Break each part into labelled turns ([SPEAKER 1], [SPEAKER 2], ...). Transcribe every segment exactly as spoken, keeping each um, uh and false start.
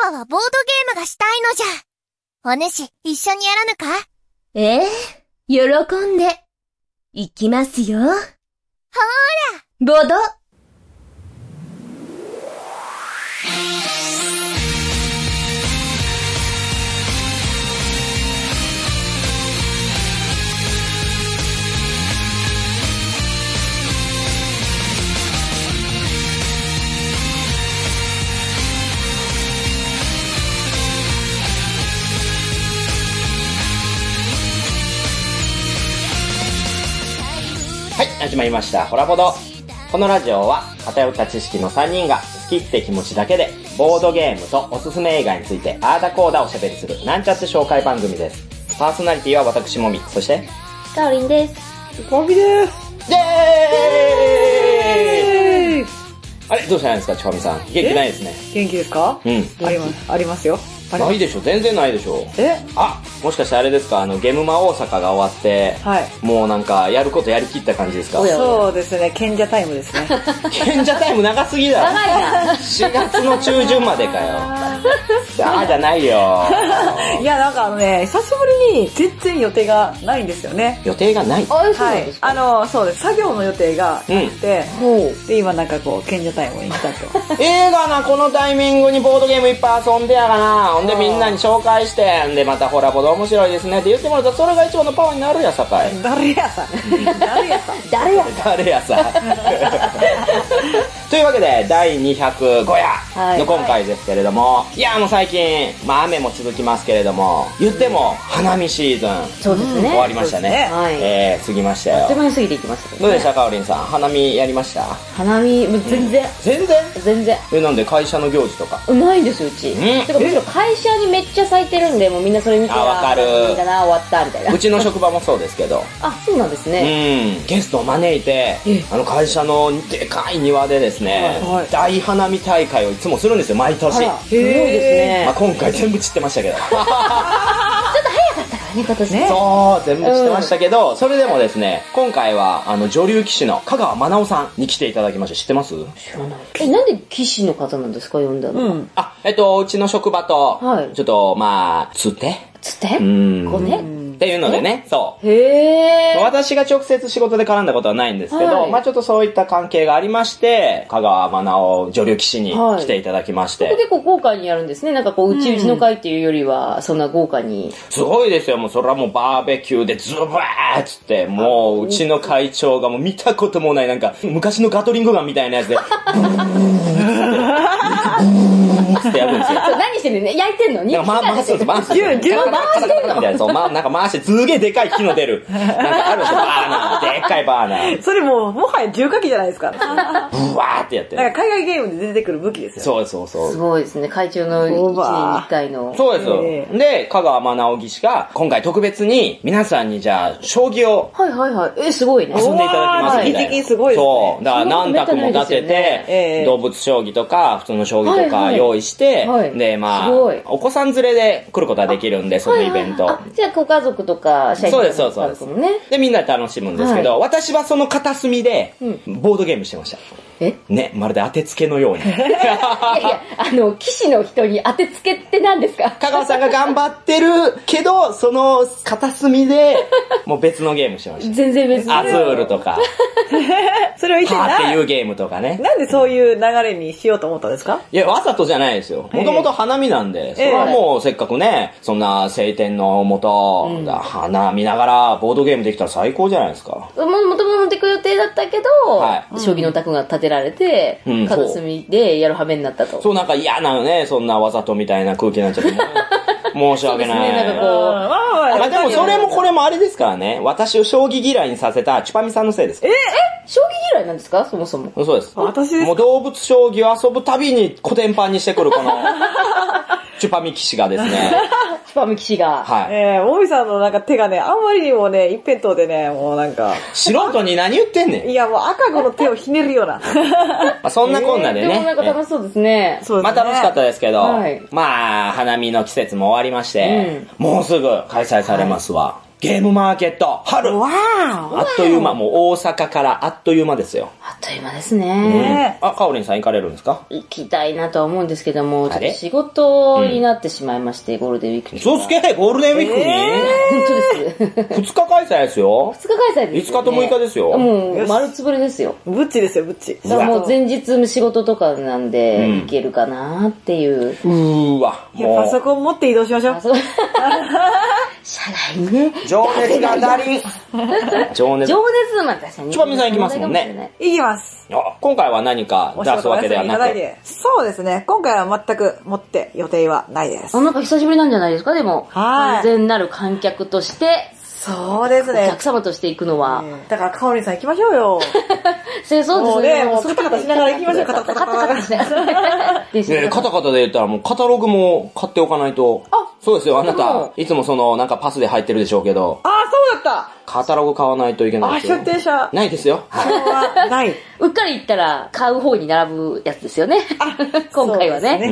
[SPEAKER 1] はボードゲームがしたいのじゃ。お主、一緒にやらぬか？
[SPEAKER 2] ええ、喜んで。行きますよ。ほーら、ボド。
[SPEAKER 3] はい、始まりました。ホラボド。このラジオは偏った知識のさんにんが好きって気持ちだけでボードゲームとおすすめ映画についてあーだこーだおしゃべりするなんちゃって紹介番組です。パーソナリティは私もみ、そして
[SPEAKER 2] かおりんです。
[SPEAKER 4] コンビです。
[SPEAKER 3] イェーイあれどうしたんですか、ちかみさん。元気ないですね。
[SPEAKER 4] 元気ですか？
[SPEAKER 3] うん。
[SPEAKER 4] あります、ありますよ。
[SPEAKER 3] ないでしょ、全然ないでしょ。
[SPEAKER 4] え
[SPEAKER 3] あ、もしかしてあれですか、あの、ゲムマ大阪が終わって、はい。もうなんか、やることやりきった感じですか？
[SPEAKER 4] そうですね、賢者タイムですね。
[SPEAKER 3] 賢者タイム長すぎだろ。長いな。しがつの中旬までかよ。あーじゃないよ。
[SPEAKER 4] いや、なんかあのね、久しぶりに全然予定がないんですよね。
[SPEAKER 3] 予定がない？
[SPEAKER 4] はい。あの、そうです。作業の予定があって、うん、で、今なんかこう、賢者タイムに来たと。
[SPEAKER 3] 映画な、このタイミングにボードゲームいっぱい遊んでやがな。ほんでみんなに紹介して、んでまたホラボド面白いですねって言ってもらったらそれが一番のパワーになるやさかい。
[SPEAKER 4] 誰やさ誰やさ
[SPEAKER 2] 誰やさ
[SPEAKER 3] 誰やさというわけで、だいにひゃくご夜の今回ですけれども、はい、いやもう最近、まあ雨も続きますけれども、言っても花見シーズン、
[SPEAKER 2] そうですね。
[SPEAKER 3] 終わりましたね。はい、えー、過ぎましたよ。
[SPEAKER 2] あっという間に過ぎていきましたけど、
[SPEAKER 3] ね。どうでしたか、おりんさん。花見やりました？
[SPEAKER 2] 花見、もう全然。
[SPEAKER 3] 全然
[SPEAKER 2] 全然。
[SPEAKER 3] え、なんで会社の行事とか？
[SPEAKER 2] ないんですよ、うち。うん。てかむしろ会社にめっちゃ咲いてるんで、もうみんなそれ見て
[SPEAKER 3] あ、わかる。
[SPEAKER 2] いいかな、終わったみたいな。
[SPEAKER 3] うちの職場もそうですけど。
[SPEAKER 2] あ、そうなんですね。
[SPEAKER 3] うん。ゲストを招いて、あの会社のでかい庭でですね、はい、大花見大会をいつもするんですよ、毎年。すごい
[SPEAKER 2] ですね。
[SPEAKER 3] まあ、今回全部散ってましたけど。ちょっと早か
[SPEAKER 2] ったからね、今年ね。
[SPEAKER 3] そう、全部散ってましたけど、うん、それでもですね、今回はあの女流棋士の香川真奈緒さんに来ていただきました。知ってます？
[SPEAKER 2] 知らない。え、なんで棋士の方なんですか、呼んだの？うん。
[SPEAKER 3] あ、えっと、うちの職場と、はい、ちょっと、まあ、つて
[SPEAKER 2] つてうん。こね
[SPEAKER 3] っていうのでね、そう。
[SPEAKER 2] へー。
[SPEAKER 3] 私が直接仕事で絡んだことはないんですけど、はい、まあちょっとそういった関係がありまして、香川真奈緒女流棋士に来ていただきまして。
[SPEAKER 2] はい、結構豪華にやるんですね。なんかこう、うちうちの会っていうよりは、そんな豪華に。
[SPEAKER 3] すごいですよ。もうそれはもうバーベキューでズバーッつって、もううちの会長がもう見たこともない、なんか昔のガトリングガンみたいなやつで、ブーッつってやるんですよ。
[SPEAKER 2] 何してるの？焼いてんの？
[SPEAKER 3] なんかま、回すんです、回すんです。
[SPEAKER 2] 回してんの？
[SPEAKER 3] みたいな、そう、ま、なんか回してすげえでかい火の出る。なんかあるんですよ、バーナー。でっかいバーナー。
[SPEAKER 4] それもう、もはや重火器じゃないですか。
[SPEAKER 3] ブワーってやってる。
[SPEAKER 4] なんか海外ゲームで出てくる武器ですよ。
[SPEAKER 3] そうそうそう。
[SPEAKER 2] すごいですね、会長のいちねんにいっかいの。
[SPEAKER 3] そうですよ。えー、で、香川真奈緒棋士が、今回特別に、皆さんにじゃあ、将棋を。
[SPEAKER 2] はいはいはい。え、すごいね。
[SPEAKER 3] 遊んでいただきますみたいな。
[SPEAKER 4] 的すごいですね。
[SPEAKER 3] そう。だから何択も立てて、ね、動物将棋とか、普通の将棋とか用意して、はいはい、で、まあ、お子さん連れで来ることができるんで、そのイベント。
[SPEAKER 2] はいはい、じゃあ、ご家族とか、社員とか、ね。そうです、そうです。
[SPEAKER 3] で、みんなで楽しむんですけど、はい、私はその片隅で、ボードゲームしてました。
[SPEAKER 2] え
[SPEAKER 3] ね、まるで当てつけのように。いやい
[SPEAKER 2] や、あの、騎士の人に当てつけって何ですか？
[SPEAKER 3] 香川さんが頑張ってるけど、その片隅で、もう別のゲームしてました。
[SPEAKER 2] 全然別
[SPEAKER 3] アズールとか。
[SPEAKER 4] それを言って
[SPEAKER 3] パーっていうゲームとかね。
[SPEAKER 4] なんでそういう流れにしようと思ったんですか？
[SPEAKER 3] いや、わざとじゃないですよ。もともと花見なんで、それはもうせっかくね、そんな晴天のもと、うん、花見ながらボードゲームできたら最高じゃないですか。
[SPEAKER 2] もともと持ってく予定だったけど、はい、将棋の卓が立てられて、うん、片隅でやる羽目になったと。
[SPEAKER 3] そう、なんか嫌なのね、そんなわざとみたいな空気になっちゃって。申し訳ない。そうですね、なんかこう。まあでもそれもこれもあれですからね。私を将棋嫌いにさせたチュパミさんのせいです。
[SPEAKER 2] ええ将棋嫌いなんですか？そもそも。
[SPEAKER 3] そうです。
[SPEAKER 4] 私です。
[SPEAKER 3] もう動物将棋を遊ぶたびにコテンパンにしてくるこのチュパミ騎士がですね。
[SPEAKER 2] チュパミ騎士が。
[SPEAKER 4] はい。えー、もみさんのなんか手がね、あんまりにもね、一辺倒でね、もうなんか。
[SPEAKER 3] 素人に何言ってんねん。
[SPEAKER 4] いや、もう赤子の手をひねるような。ま
[SPEAKER 3] あそんなこんなでね。
[SPEAKER 2] えー、でもなんか楽しそうですね。
[SPEAKER 4] そうですね。
[SPEAKER 3] まあ楽しかったですけど、
[SPEAKER 2] はい、
[SPEAKER 3] まあ花見の季節も終わりまして、うん、もうすぐ開催されますわ。はいゲームマーケット、春。
[SPEAKER 4] わー
[SPEAKER 3] あっという間、もう大阪からあっという間ですよ。
[SPEAKER 2] あっという間ですね。
[SPEAKER 3] うん、あ、かおりんさん行かれるんですか？
[SPEAKER 2] 行きたいなとは思うんですけども、ちょっと仕事になってしまいまして、うん、ゴールデンウィークに。
[SPEAKER 3] そうすけ、ゴールデンウィークに、え
[SPEAKER 2] ー、本当です。
[SPEAKER 3] ふつか開催ですよ。
[SPEAKER 2] ふつか開催です、ね。
[SPEAKER 3] いつかとむいかですよ。
[SPEAKER 2] もう、丸つぶれですよ。
[SPEAKER 4] ぶっちですよ、ぶっち。
[SPEAKER 2] だからもう前日仕事とかなんで、行けるかなっていう。
[SPEAKER 3] うん、うーわ。
[SPEAKER 4] いや、パソコン持って移動しましょう。
[SPEAKER 2] 社内ね。
[SPEAKER 3] 情熱が足りん。情熱。
[SPEAKER 2] 情熱ま確かに。
[SPEAKER 3] ちばみさん行きますもんね。
[SPEAKER 4] 行きます。
[SPEAKER 3] 今回は何か出すわけではなく。
[SPEAKER 4] そうですね。今回は全く持って予定はないです。
[SPEAKER 2] あ、なんか久しぶりなんじゃないですか、でも。
[SPEAKER 4] はい。
[SPEAKER 2] 完全なる観客として。
[SPEAKER 4] そうですね。
[SPEAKER 2] お客様として行くのは。
[SPEAKER 4] だから、かおりんさん行きましょうよ。
[SPEAKER 2] そうですね。
[SPEAKER 4] もうカタカタしながら行きましょう。カタカタカタしながら。
[SPEAKER 3] ね、カタカタで言ったらもうカタログも買っておかないと。あ、そうですよ。あなた、いつもその、なんかパスで入ってるでしょうけど。
[SPEAKER 4] あ、そうだった。
[SPEAKER 3] カタログ買わないといけないですよ。
[SPEAKER 4] あ、出店者。
[SPEAKER 3] ないですよ。
[SPEAKER 4] はい。ない。
[SPEAKER 2] うっかり言ったら買う方に並ぶやつですよね。今回はね。
[SPEAKER 3] うん。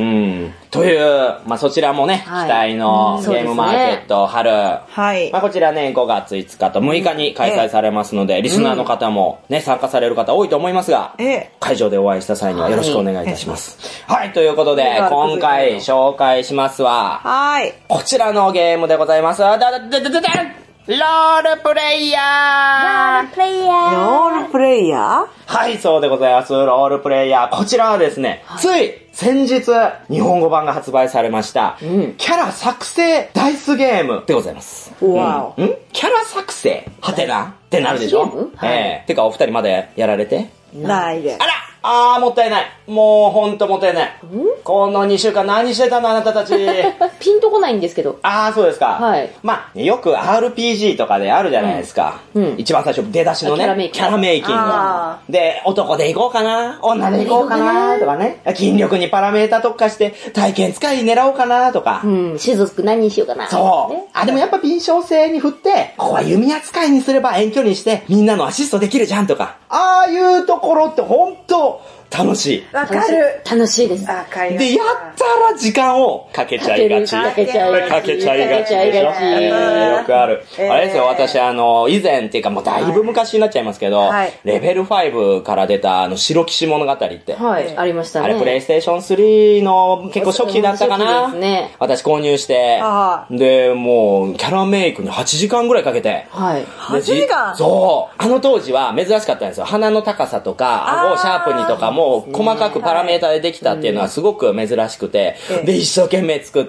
[SPEAKER 3] という、まあそちらもね、期待のゲームマーケット春。はい。まあこちらね、ごがついつかとむいかに開催されますので、リスナーの方もね、参加される方多いと思いますが、会場でお会いした際にはよろしくお願いいたします。はい、ということで、今回紹介しますは、はい。こちらのゲームでございます。だだだだだだロールプレイヤー
[SPEAKER 2] ロールプレイヤー
[SPEAKER 4] ロールプレイヤー
[SPEAKER 3] はい、そうでございます。ロールプレイヤー。こちらはですね、はい、つい先日、日本語版が発売されました、うん、キャラ作成ダイスゲームでございます。
[SPEAKER 4] わ
[SPEAKER 3] お、うん。んキャラ作成はてなってなるでしょ、はい、えー、てかお二人までやられて
[SPEAKER 4] ないです。
[SPEAKER 3] あらあー、もったいない。もうほんともったいない。このにしゅうかん何してたのあなたたち。
[SPEAKER 2] ピンとこないんですけど。
[SPEAKER 3] あー、そうですか。はい。まあ、よく アールピージー とかであるじゃないですか。うん。一番最初出だしのね、キャラメイキング。キャラメイキング。で、男で行こうかな、女で行こうかなとかね。筋力にパラメータ特化して体験使い狙おうかなとか。
[SPEAKER 2] うん。種族何にしようかな。
[SPEAKER 3] そう。ね、あ、でもやっぱ敏捷性に振って、ここは弓扱いにすれば遠距離にしてみんなのアシストできるじゃんとか。ああいうところってほんと、楽しい。
[SPEAKER 4] わかる。
[SPEAKER 2] 楽しいです。
[SPEAKER 4] わかります。
[SPEAKER 3] で、やったら時間をかけちゃいがち。
[SPEAKER 2] かけちゃいがち。
[SPEAKER 3] かけちゃいがちでしょ。えー、よくある。えー、あれですよ、私あの、以前っていうかもうだいぶ昔になっちゃいますけど、はい、レベルごから出たあの、白騎士物語って。
[SPEAKER 2] はい、ありましたね。
[SPEAKER 3] あれプレイステーションスリーの結構初期だったかな。ですね。私購入して、で、もう、キャラメイクにはちじかんぐらいかけて。
[SPEAKER 2] はい。
[SPEAKER 4] はちじかん
[SPEAKER 3] そう。あの当時は珍しかったんですよ。鼻の高さとか、顎をシャープにとかもう細かくパラメータでできたっていうのはすごく珍しくて、はい、で、一生懸命作って、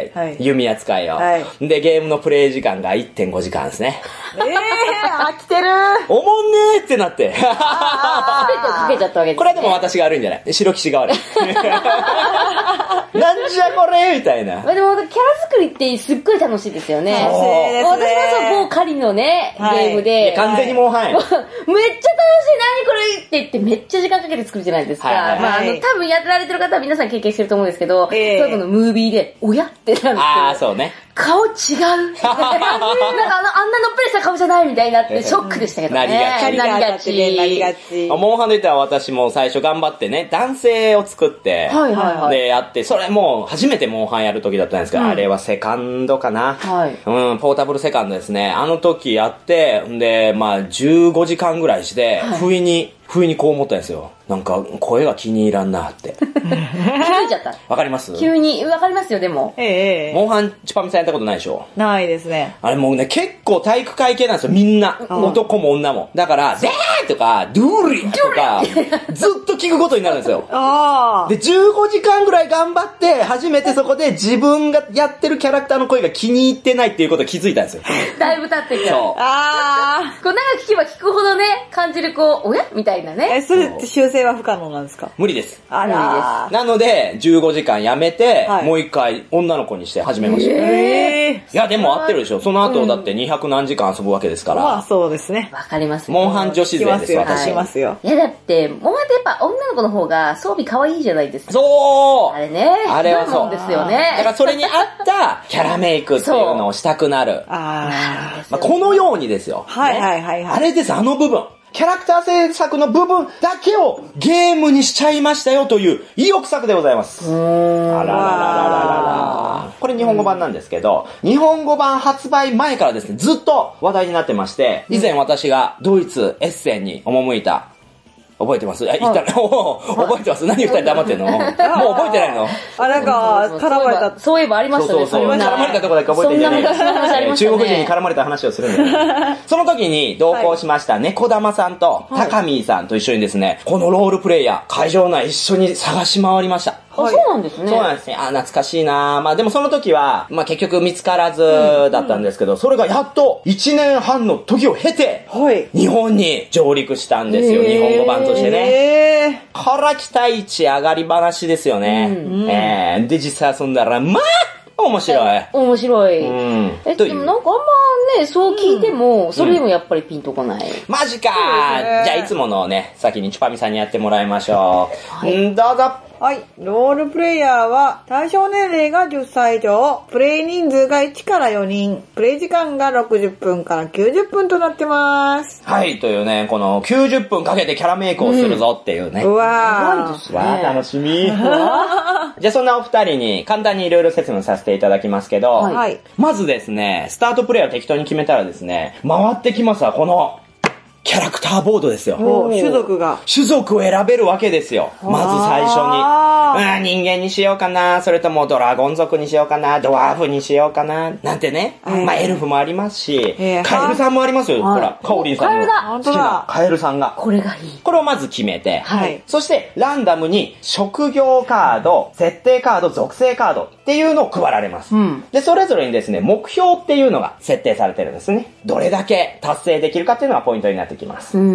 [SPEAKER 3] はい、弓扱いを、はい。で、ゲームのプレイ時間がいってんごじかんですね。
[SPEAKER 4] えー、飽きてる
[SPEAKER 3] おもんねーってなって。
[SPEAKER 2] かけちゃったわけです、ね。
[SPEAKER 3] これはでも私が悪いんじゃない白騎士が悪い。なんじゃこれみたいな。
[SPEAKER 2] でも、キャラ作りってすっごい楽しいですよね。
[SPEAKER 4] 楽しいですね。
[SPEAKER 2] 私はそう、某狩りのね、はい、ゲームで。
[SPEAKER 3] 完全にもう、はい。めっちゃ楽しい、何
[SPEAKER 2] これって言ってめっちゃ時間かけて作るじゃないですか。はいはいはい、まあ、あの、多分やられてる方は皆さん経験してると思うんですけど、えー、そういうのムービーで、おやってなるんですけど。
[SPEAKER 3] ああ、そうね。
[SPEAKER 2] 顔違う。なんかあの、あんなのっぺりした顔じゃないみたいになって、ショックでしたけどね。
[SPEAKER 3] なりがち。
[SPEAKER 4] なりがち。なりがち。
[SPEAKER 3] モンハンで言ったら私も最初頑張ってね、男性を作って、はいはいはい。で、やって、それもう初めてモンハンやる時だったんですけど、うん、あれはセカンドかな。はい。うん、ポータブルセカンドですね。あの時やって、で、まあ、じゅうごじかんぐらいして、はい、不意に、不意にこう思ったんですよ。なんか、声が気に入らんなって。気づ
[SPEAKER 2] いちゃった。
[SPEAKER 3] わかります？
[SPEAKER 2] 急に、わかりますよ、でも。
[SPEAKER 4] ええ。
[SPEAKER 3] モンハン、チュパミさんやったことないでしょ？
[SPEAKER 4] ないですね。
[SPEAKER 3] あれもうね、結構体育会系なんですよ、みんな。うん、男も女も。だから、ゼーとか、ドゥーリーとか、ずっと聞くことになるんですよ。
[SPEAKER 4] あ
[SPEAKER 3] で、じゅうごじかんぐらい頑張って、初めてそこで自分がやってるキャラクターの声が気に入ってないっていうことを気づいたんですよ。
[SPEAKER 2] だいぶ経ってるから。
[SPEAKER 3] そう。
[SPEAKER 2] ああ。こう、長く聞けば聞くほどね、感じるこう、おやみたいなね。
[SPEAKER 4] え、それって修正は不可能なんですか？
[SPEAKER 3] 無理です。
[SPEAKER 4] あらー。無理です。
[SPEAKER 3] なので、じゅうごじかんやめて、はい、もう一回女の子にして始めました。
[SPEAKER 4] えー、
[SPEAKER 3] いや、でも合ってるでしょ。その後だってにひゃくなんじかん遊ぶわけですから。
[SPEAKER 4] まあそうですね。
[SPEAKER 2] わかります。
[SPEAKER 3] モンハン女子勢ですよ、
[SPEAKER 4] 私。しますよ。
[SPEAKER 2] いや、だって、モンハンってやっぱ女の子の方が装備可愛いじゃないですか。
[SPEAKER 3] そう
[SPEAKER 2] あれね。
[SPEAKER 3] あれはそう。
[SPEAKER 2] ですよね。
[SPEAKER 3] だからそれに合ったキャラメイクっていうのをしたくなる。
[SPEAKER 4] あ
[SPEAKER 3] あ、まあ、このようにですよ。
[SPEAKER 4] はいはいはいはい。
[SPEAKER 3] あれです、あの部分。キャラクター制作の部分だけをゲームにしちゃいましたよという意欲作でございます。あららららららら。これ日日本語版なんですけど、日本語版発売前からですね、ずっと話題になってまして、以前私がドイツエッセンに赴いた、覚えてます？言ったら、覚えてます？何二人黙ってんの？もう覚えてないの？
[SPEAKER 4] あ、なんか、絡まれた。
[SPEAKER 2] そういえばありましたね。
[SPEAKER 3] そうそうそう。絡まれたとこだけ覚えてんじゃねえよ。中国人に絡まれた話をするんだよ。その時に同行しました猫玉さんと高見さんと一緒にですね、このロールプレイヤー、会場内一緒に探し回りました。
[SPEAKER 2] あ、そうなんですね。
[SPEAKER 3] そうなんですね。あ、懐かしいな。まあでもその時は、まあ結局見つからずだったんですけど、それがやっといちねんはんの時を経て、日本に上陸したんですよ。日本語版としてね。こら期待値上がり話ですよね。えー、で実際遊んだら、まあ面白い。
[SPEAKER 2] 面白い。え、でもなんかあんまね、そう聞いても、それでもやっぱりピンとこない。
[SPEAKER 3] マジかー。じゃあいつものね、先にチュパミさんにやってもらいましょう。んどうぞ。
[SPEAKER 4] はい。ロールプレイヤーは、対象年齢がじゅっさい以上、プレイ人数がいちからよにん、プレイ時間がろくじゅっぷんからきゅうじゅっぷんとなってます。
[SPEAKER 3] はい、というね、このきゅうじゅっぷんかけてキャラメイクをするぞっていうね。
[SPEAKER 4] うん、うわ
[SPEAKER 3] ー。わー、楽しみ。じゃあそんなお二人に簡単にいろいろ説明させていただきますけど、はい、まずですね、スタートプレイを適当に決めたらですね、回ってきますわ、この、キャラクターボードですよ。
[SPEAKER 4] 種族が。
[SPEAKER 3] 種族を選べるわけですよ。まず最初に。うん、人間にしようかな、それともドラゴン族にしようかな、ドワーフにしようかな、なんてね。まあエルフもありますし、カエルさんもありますよ。ほら、カオリンさんの好きなカエルさんが。
[SPEAKER 2] これがいい。
[SPEAKER 3] これをまず決めて、
[SPEAKER 2] はい。
[SPEAKER 3] そしてランダムに職業カード、設定カード、属性カードっていうのを配られます。うん。で、それぞれにですね、目標っていうのが設定されてるんですね。どれだけ達成できるかっていうのがポイントになってきます。うん。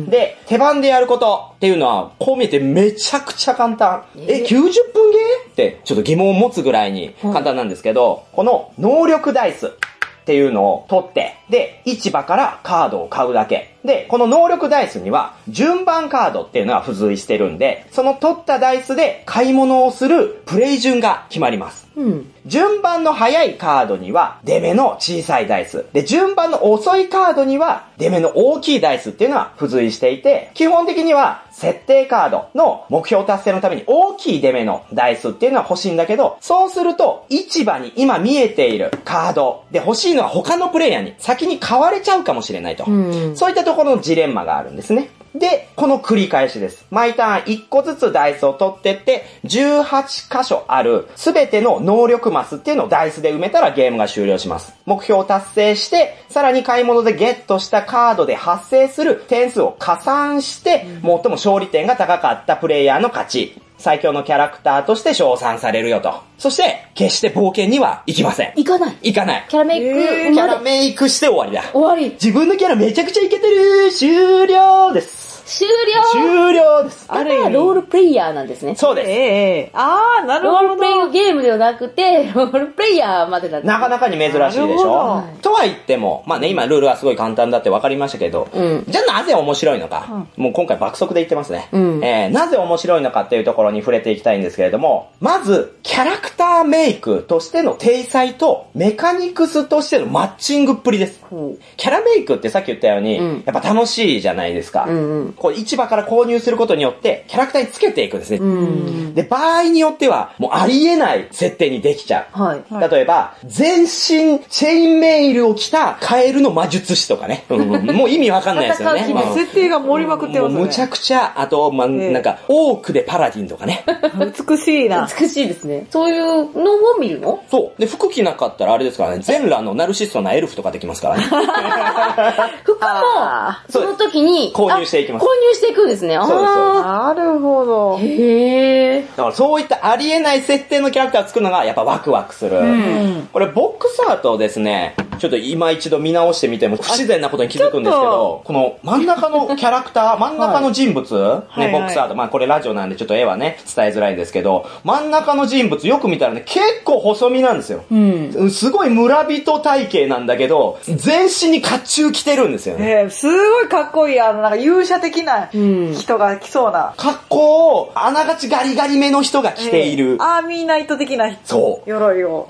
[SPEAKER 3] で、手番でやることっていうのは、こう見えてめちゃくちゃ簡単。え、きゅうじゅっぷんゲーってちょっと疑問を持つぐらいに簡単なんですけど、うん、この能力ダイスっていうのを取って、で、市場からカードを買うだけ。で、この能力ダイスには順番カードっていうのは付随してるんで、その取ったダイスで買い物をするプレイ順が決まります。うん、順番の早いカードには出目の小さいダイス。で、順番の遅いカードには出目の大きいダイスっていうのは付随していて、基本的には設定カードの目標達成のために大きい出目のダイスっていうのは欲しいんだけど、そうすると市場に今見えているカードで欲しいのは他のプレイヤーに先に買われちゃうかもしれないと。うん、そういったところのジレンマがあるんですね。で、この繰り返しです。毎ターンいっこずつダイスを取ってって、じゅうはち箇所あるすべての能力マスっていうのをダイスで埋めたらゲームが終了します。目標を達成して、さらに買い物でゲットしたカードで発生する点数を加算して、最も勝利点が高かったプレイヤーの勝ち。最強のキャラクターとして称賛されるよと。そして、決して冒険には行きません。
[SPEAKER 2] 行かない。
[SPEAKER 3] 行かない。
[SPEAKER 2] キャラメイク、
[SPEAKER 3] えー、キャラメイクして終わりだ。
[SPEAKER 2] 終わり。
[SPEAKER 3] 自分のキャラめちゃくちゃイケてる。終了です。
[SPEAKER 2] 終了
[SPEAKER 3] 終了です。
[SPEAKER 2] あれはロールプレイヤーなんですね。
[SPEAKER 3] そうです。
[SPEAKER 4] ええー、あー、なるほど。
[SPEAKER 2] ロールプレイングゲームではなくて、ロールプレイヤーまでだった。
[SPEAKER 3] なかなかに珍しいでしょ。とは言っても、まあね、今ルールはすごい簡単だって分かりましたけど、うん、じゃあなぜ面白いのか。うん、もう今回爆速で言ってますね、うんえー。なぜ面白いのかっていうところに触れていきたいんですけれども、まず、キャラクターメイクとしての体裁とメカニクスとしてのマッチングっぷりです。うん、キャラメイクってさっき言ったように、うん、やっぱ楽しいじゃないですか。うんうん、こう市場から購入することによってキャラクターにつけていくんですね。うんで、場合によってはもうありえない設定にできちゃう。はい、例えば、全身チェインメイルを着たカエルの魔術師とかね。うん、もう意味わかんないですよね。
[SPEAKER 4] 設定が盛りまくってますね。
[SPEAKER 3] もうむちゃくちゃ、あと、まあ、なんか、オークでパラディンとかね。
[SPEAKER 4] 美しいな。
[SPEAKER 2] 美しいですね。そういうのを見るの？
[SPEAKER 3] そう。で、服着なかったらあれですからね、全裸のナルシストなエルフとかできますからね。
[SPEAKER 2] 服も、その時に
[SPEAKER 3] 購入していきます。
[SPEAKER 2] 購入していくんですね。
[SPEAKER 3] そうです。
[SPEAKER 4] なるほど。
[SPEAKER 2] へー。
[SPEAKER 3] だからそういったありえない設定のキャラクターを作るのがやっぱワクワクする。うん、これボックスアートをですね、ちょっと今一度見直してみても不自然なことに気づくんですけど、この真ん中のキャラクター、真ん中の人物、はい、ね、ボックスアート、まあこれラジオなんでちょっと絵はね、伝えづらいんですけど、真ん中の人物よく見たらね、結構細身なんですよ。うん、すごい村人体型なんだけど、全身に甲冑着てるんですよね。
[SPEAKER 4] えー、すごいかっこいい、あの、なんか勇者的な人が来そうな。
[SPEAKER 3] 格好を、あながちガリガリめの人が着ている。
[SPEAKER 4] えー、アーミーナイト的な
[SPEAKER 3] そう。
[SPEAKER 4] 鎧を。
[SPEAKER 3] ってい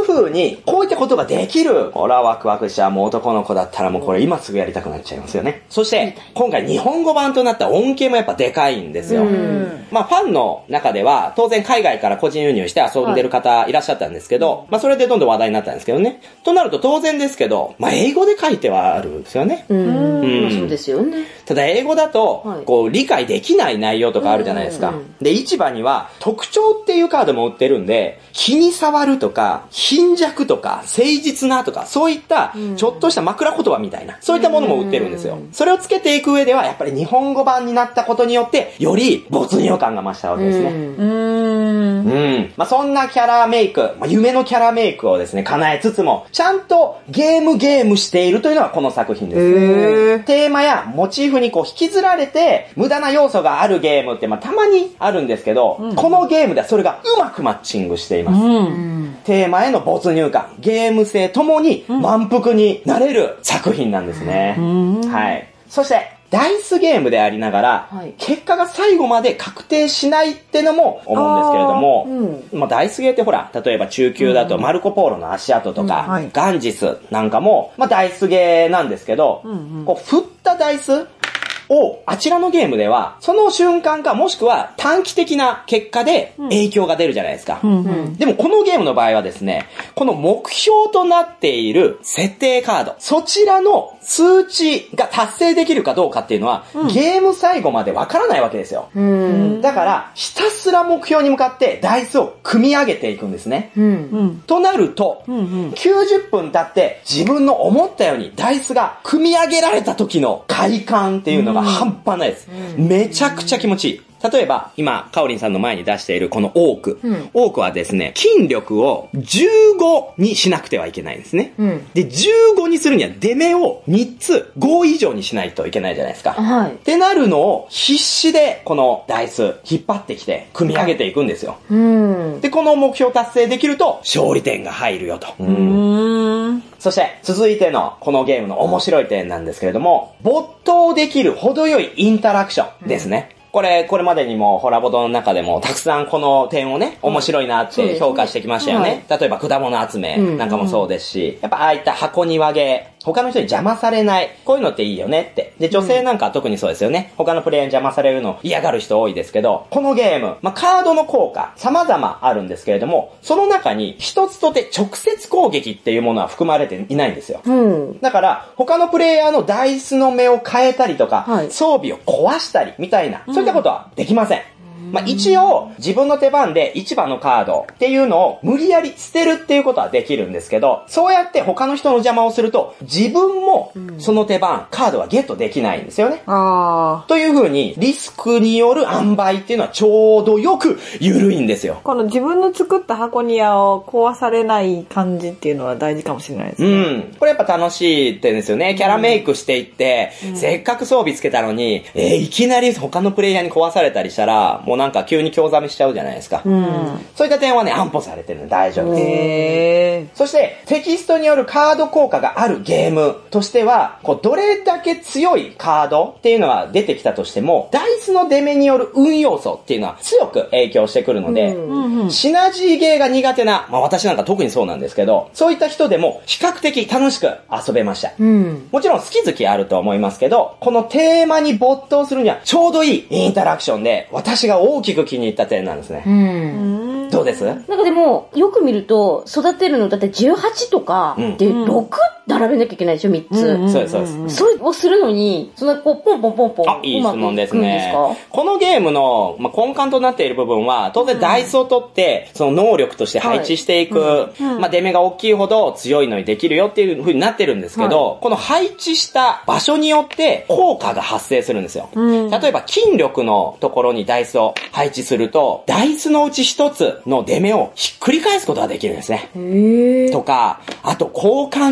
[SPEAKER 3] いう風に、こういったことができる。ほら、ワクワクしちゃう。もう男の子だったらもうこれ今すぐやりたくなっちゃいますよね。そして、今回日本語版となった恩恵もやっぱでかいんですよ。まあ、ファンの中では、当然海外から個人輸入して遊んでる方いらっしゃったんですけど、はい、まあ、それでどんどん話題になったんですけどね。となると当然ですけど、まあ、英語で書いてはあるんですよね。
[SPEAKER 2] うん。うん、そうですよね。
[SPEAKER 3] ただ英語だと、はい、こう、理解できない内容とかあるじゃないですか。で、市場には、特徴っていうカードも売ってるんで、気に障るとか、貧弱とか、誠実なとか、そういった、ちょっとした枕言葉みたいな、そういったものも売ってるんですよ。それをつけていく上では、やっぱり日本語版になったことによって、より没入感が増したわけですね。うん。うん。まあ、そんなキャラメイク、まあ、夢のキャラメイクをですね、叶えつつも、ちゃんとゲームゲームしているというのがこの作品です。へー。テーマやモチーフにこう引きずられて、無駄な要素があるゲームって、まあ、たまにあるんですけど、うん、このゲームではそれがうまくマッチングしています。うん、テーマへの没入感、ゲーム性ともに満腹になれる作品なんですね。うん、はい。そして、ダイスゲームでありながら、はい、結果が最後まで確定しないってのも思うんですけれども、うん、まあ、ダイスゲーってほら、例えば中級だとマルコポーロの足跡とか、うんはい、ガンジスなんかも、まあ、ダイスゲーなんですけど、うんうん、こう振ったダイスを、あちらのゲームでは、その瞬間かもしくは短期的な結果で影響が出るじゃないですか。うんうん、でもこのゲームの場合はですね、この目標となっている設定カード、そちらの数値が達成できるかどうかっていうのは、うん、ゲーム最後までわからないわけですよ。うん、だから、ひたすら目標に向かってダイスを組み上げていくんですね。うん、となると、うんうん、きゅうじゅっぷん経って自分の思ったようにダイスが組み上げられた時の快感っていうのが半端ないです。うん、めちゃくちゃ気持ちいい。例えば、今、カオリンさんの前に出しているこのオーク。うん、オークはですね、筋力をじゅうごにしなくてはいけないんですね。うん、で、じゅうごにするには出目をみっつ、ご以上にしないといけないじゃないですか。はい。ってなるのを必死で、このダイス引っ張ってきて、組み上げていくんですよ。うん、で、この目標達成できると、勝利点が入るよと。うん、そして、続いてのこのゲームの面白い点なんですけれども、没頭できる程よいインタラクションですね。うん、これ、これまでにもホラボドの中でもたくさんこの点をね、面白いなって評価してきましたよね。ねはい、例えば果物集めなんかもそうですし、うんうん、やっぱああいった箱庭ゲー、他の人に邪魔されない。こういうのっていいよねって。で、女性なんかは特にそうですよね。他のプレイヤーに邪魔されるの嫌がる人多いですけど、このゲーム、まあ、カードの効果、様々あるんですけれども、その中に一つとて直接攻撃っていうものは含まれていないんですよ。うん、だから、他のプレイヤーのダイスの目を変えたりとか、はい、装備を壊したりみたいな、そういったことはできません。まあ、一応、自分の手番で一番のカードっていうのを無理やり捨てるっていうことはできるんですけど、そうやって他の人の邪魔をすると、自分もその手番、カードはゲットできないんですよね。あという風に、リスクによる塩梅っていうのはちょうどよく緩いんですよ。
[SPEAKER 4] この自分の作った箱庭を壊されない感じっていうのは大事かもしれないですね。うん。
[SPEAKER 3] これやっぱ楽しい点ですよね。キャラメイクしていって、うん、せっかく装備つけたのに、えー、いきなり他のプレイヤーに壊されたりしたら、もうなんか急に興ざめしちゃうじゃないですか。うん、そういった点はね、安保されてるので大丈夫です。へー。そして、テキストによるカード効果があるゲームとしては、こう、どれだけ強いカードっていうのが出てきたとしても、ダイスの出目による運要素っていうのは強く影響してくるので、うんうん、シナジーゲーが苦手な、まあ私なんか特にそうなんですけど、そういった人でも比較的楽しく遊べました。うん、もちろん好き好きあると思いますけど、このテーマに没頭するにはちょうどいいインタラクションで、私が大きく気に入った点なんですね。うん、どうです？
[SPEAKER 2] なんかでも、よく見ると、育てるのだってじゅうはちとかでろく並べなきゃいけないでしょ、みっつ。うん、
[SPEAKER 3] そうです、そうです。
[SPEAKER 2] それをするのに、そんなこう、ポンポンポンポン。
[SPEAKER 3] あ、いい質問ですね。このゲームの、まあ、根幹となっている部分は、当然ダイスを取って、その能力として配置していく、はいうん、まあ、出目が大きいほど強いのにできるよっていう風になってるんですけど、はい、この配置した場所によって効果が発生するんですよ。うん、例えば、筋力のところにダイスを配置すると、ダイスのうち一つの出目をひっくり返すことができるんですね。へーとか、あと交換したり、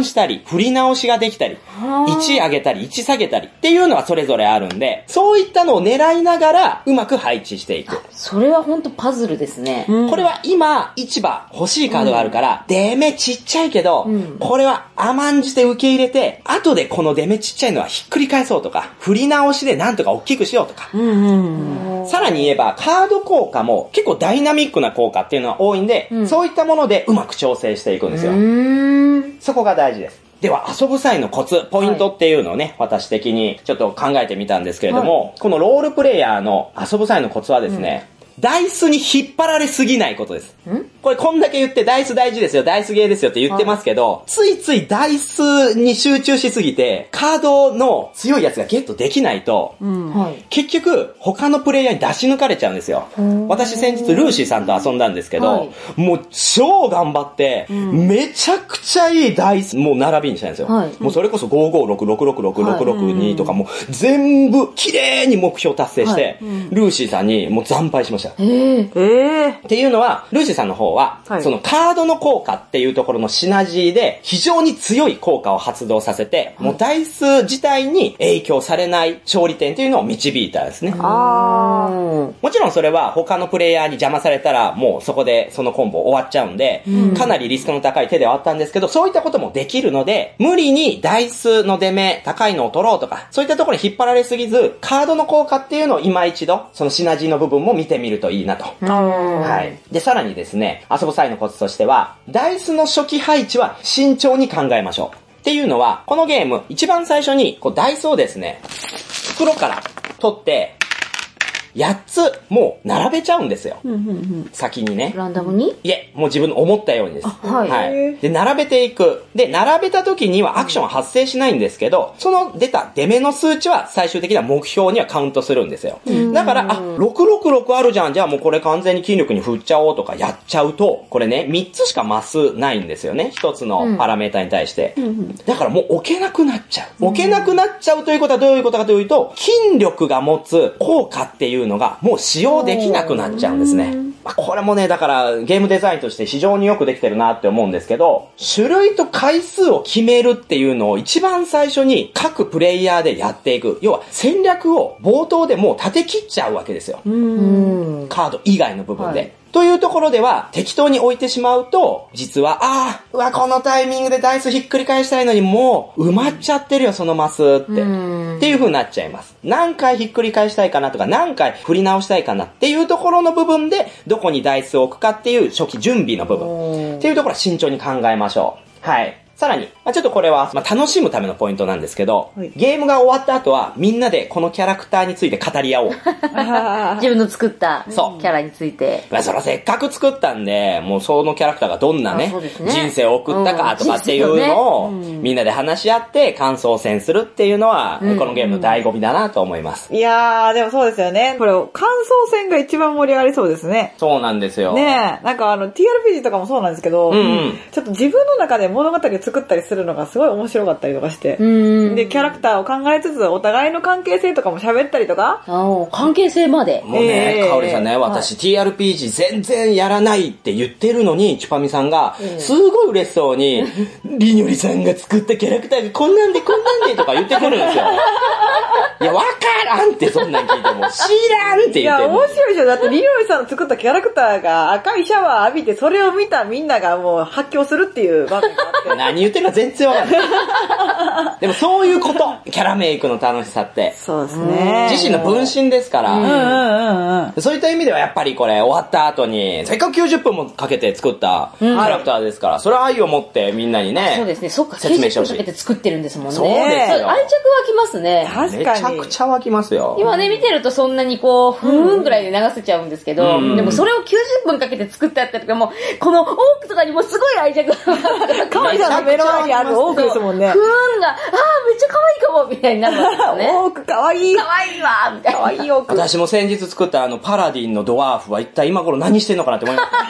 [SPEAKER 3] 振り直しができたり、いち上げたりいち下げたりっていうのはそれぞれあるんで、そういったのを狙いながらうまく配置していく。
[SPEAKER 2] それはほんとパズルですね。
[SPEAKER 3] うん、これは今、市場欲しいカードがあるから、うん、出目ちっちゃいけど、うん、これは甘んじて受け入れて、後でこの出目ちっちゃいのはひっくり返そうとか、振り直しでなんとか大きくしようとか。うんうんうん、さらに言えば、カード効果も結構ダイナミックな効果っていうのは多いんで、うん、そういったものでうまく調整していくんですよ。うーん、そこが大事です。では、遊ぶ際のコツ、ポイントっていうのをね、はい、私的にちょっと考えてみたんですけれども、はい、このロールプレイヤーの遊ぶ際のコツはですね、うんダイスに引っ張られすぎないことです。んこれこんだけ言ってダイス大事ですよ、ダイスゲーですよって言ってますけど、はい、ついついダイスに集中しすぎて、カードの強いやつがゲットできないと、うんはい、結局他のプレイヤーに出し抜かれちゃうんですよ。私先日ルーシーさんと遊んだんですけど、はい、もう超頑張って、うん、めちゃくちゃいいダイスもう並びにしたんですよ。はい、もうそれこそごーごーろく、ろくろくろく、ろくろくにとかもう全部綺麗に目標達成して、はいうん、ルーシーさんにもう惨敗しました。えー、えー、っていうのは、ルーシーさんの方は、はい、そのカードの効果っていうところのシナジーで非常に強い効果を発動させて、はい、もうダイス自体に影響されない勝利点っていうのを導いたんですね。あーもちろんそれは他のプレイヤーに邪魔されたらもうそこでそのコンボ終わっちゃうんで、うん、かなりリスクの高い手ではあったんですけど、そういったこともできるので、無理にダイスの出目高いのを取ろうとか、そういったところに引っ張られすぎず、カードの効果っていうのを今一度、そのシナジーの部分も見てみるといいなと。はい。で、さらにですね、遊ぶ際のコツとしては、ダイスの初期配置は慎重に考えましょう。っていうのは、このゲーム、一番最初に、こう、ダイスをですね、袋から取って、やっつ、もう、並べちゃうんですよ。うんうんうん、先にね。
[SPEAKER 2] ランダムに？
[SPEAKER 3] いえ、もう自分の思ったようにです。
[SPEAKER 2] はい。
[SPEAKER 3] はい。で、並べていく。で、並べた時にはアクションは発生しないんですけど、その出た出目の数値は最終的な目標にはカウントするんですよ。だから、あ、ろくろくろくあるじゃん。じゃあもうこれ完全に筋力に振っちゃおうとかやっちゃうと、これね、みっつしかマスないんですよね。ひとつのパラメータに対して。うん、だからもう置けなくなっちゃう。置けなくなっちゃうということはどういうことかというと、筋力が持つ効果っていうのがもう使用できなくなっちゃうんですね。まあ、これもね、だからゲームデザインとして非常によくできてるなって思うんですけど、種類と回数を決めるっていうのを一番最初に各プレイヤーでやっていく。要は戦略を冒頭でもう立て切っちゃうわけですよ。うーんカード以外の部分で。はいというところでは、適当に置いてしまうと、実は、ああ、うわ、このタイミングでダイスひっくり返したいのに、もう、埋まっちゃってるよ、そのマスって。っていう風になっちゃいます。何回ひっくり返したいかなとか、何回振り直したいかなっていうところの部分で、どこにダイスを置くかっていう初期準備の部分。っていうところは慎重に考えましょう。はい。さらに、まあ、ちょっとこれは、まあ、楽しむためのポイントなんですけど、はい、ゲームが終わった後はみんなでこのキャラクターについて語り合おう。
[SPEAKER 2] 自分の作ったキャラについて。
[SPEAKER 3] まあ、そらせっかく作ったんで、もうそのキャラクターがどんなね、ね人生を送ったかとかっていうのを、ねうん、みんなで話し合って感想戦するっていうのは、うん、このゲームの醍醐味だなと思います。
[SPEAKER 4] いやー、でもそうですよね。これ、感想戦が一番盛り上がりそうですね。
[SPEAKER 3] そうなんですよ。
[SPEAKER 4] ねえ、なんかあの ティーアールピージー とかもそうなんですけど、うんうん、ちょっと自分の中で物語を作ったりするのがすごい面白かったりとかして。で、キャラクターを考えつつ、お互いの関係性とかも喋ったりとか。
[SPEAKER 2] あ関係性まで。
[SPEAKER 3] もうね、えー、かおりさんね、私、はい、ティーアールピージー 全然やらないって言ってるのに、チュパミさんが、すごい嬉しそうに、りにょりさんが作ったキャラクターがこんなんでこんなんでとか言ってくるんですよ。いや、わからんってそんなん聞いても、知らんって言ってる。いや、
[SPEAKER 4] 面白いでしょ。だってりにょりさんの作ったキャラクターが赤いシャワー浴びて、それを見たみんながもう発狂するっていう場面があって。
[SPEAKER 3] 何言ってるか全然わかんない。でもそういうこと。キャラメイクの楽しさって。
[SPEAKER 4] そうですね。
[SPEAKER 3] 自身の分身ですから。うんうんうんうん、そういった意味ではやっぱりこれ終わった後に、せっかくきゅうじゅっぷんもかけて作ったキャラクターですから、うん、それは愛を持ってみんなにね。
[SPEAKER 2] そうですね。そっか、説明してほしい。きゅうじゅっぷんかけて作ってるんですもんね。
[SPEAKER 3] そうですよ。
[SPEAKER 2] 愛着湧きますね。
[SPEAKER 4] 確かに。
[SPEAKER 3] めちゃくちゃ湧きますよ。
[SPEAKER 2] 今ね、見てるとそんなにこう、ふーんぐらいで流せちゃうんですけど、うん、でもそれをきゅうじゅっぷんかけて作ったってとかもう、このオークとかにもすごい愛着が。
[SPEAKER 4] カオリさんの目の前にあるオークですもんね。
[SPEAKER 2] ふーんが、あーめっちゃ可愛いかもみたいになるわけですね。
[SPEAKER 4] オーク可愛い。
[SPEAKER 2] 可愛いわみたいな。
[SPEAKER 4] 可愛いオーク。
[SPEAKER 3] 私も先日作ったあのパラディンのドワーフは一体今頃何してんのかなって思いました。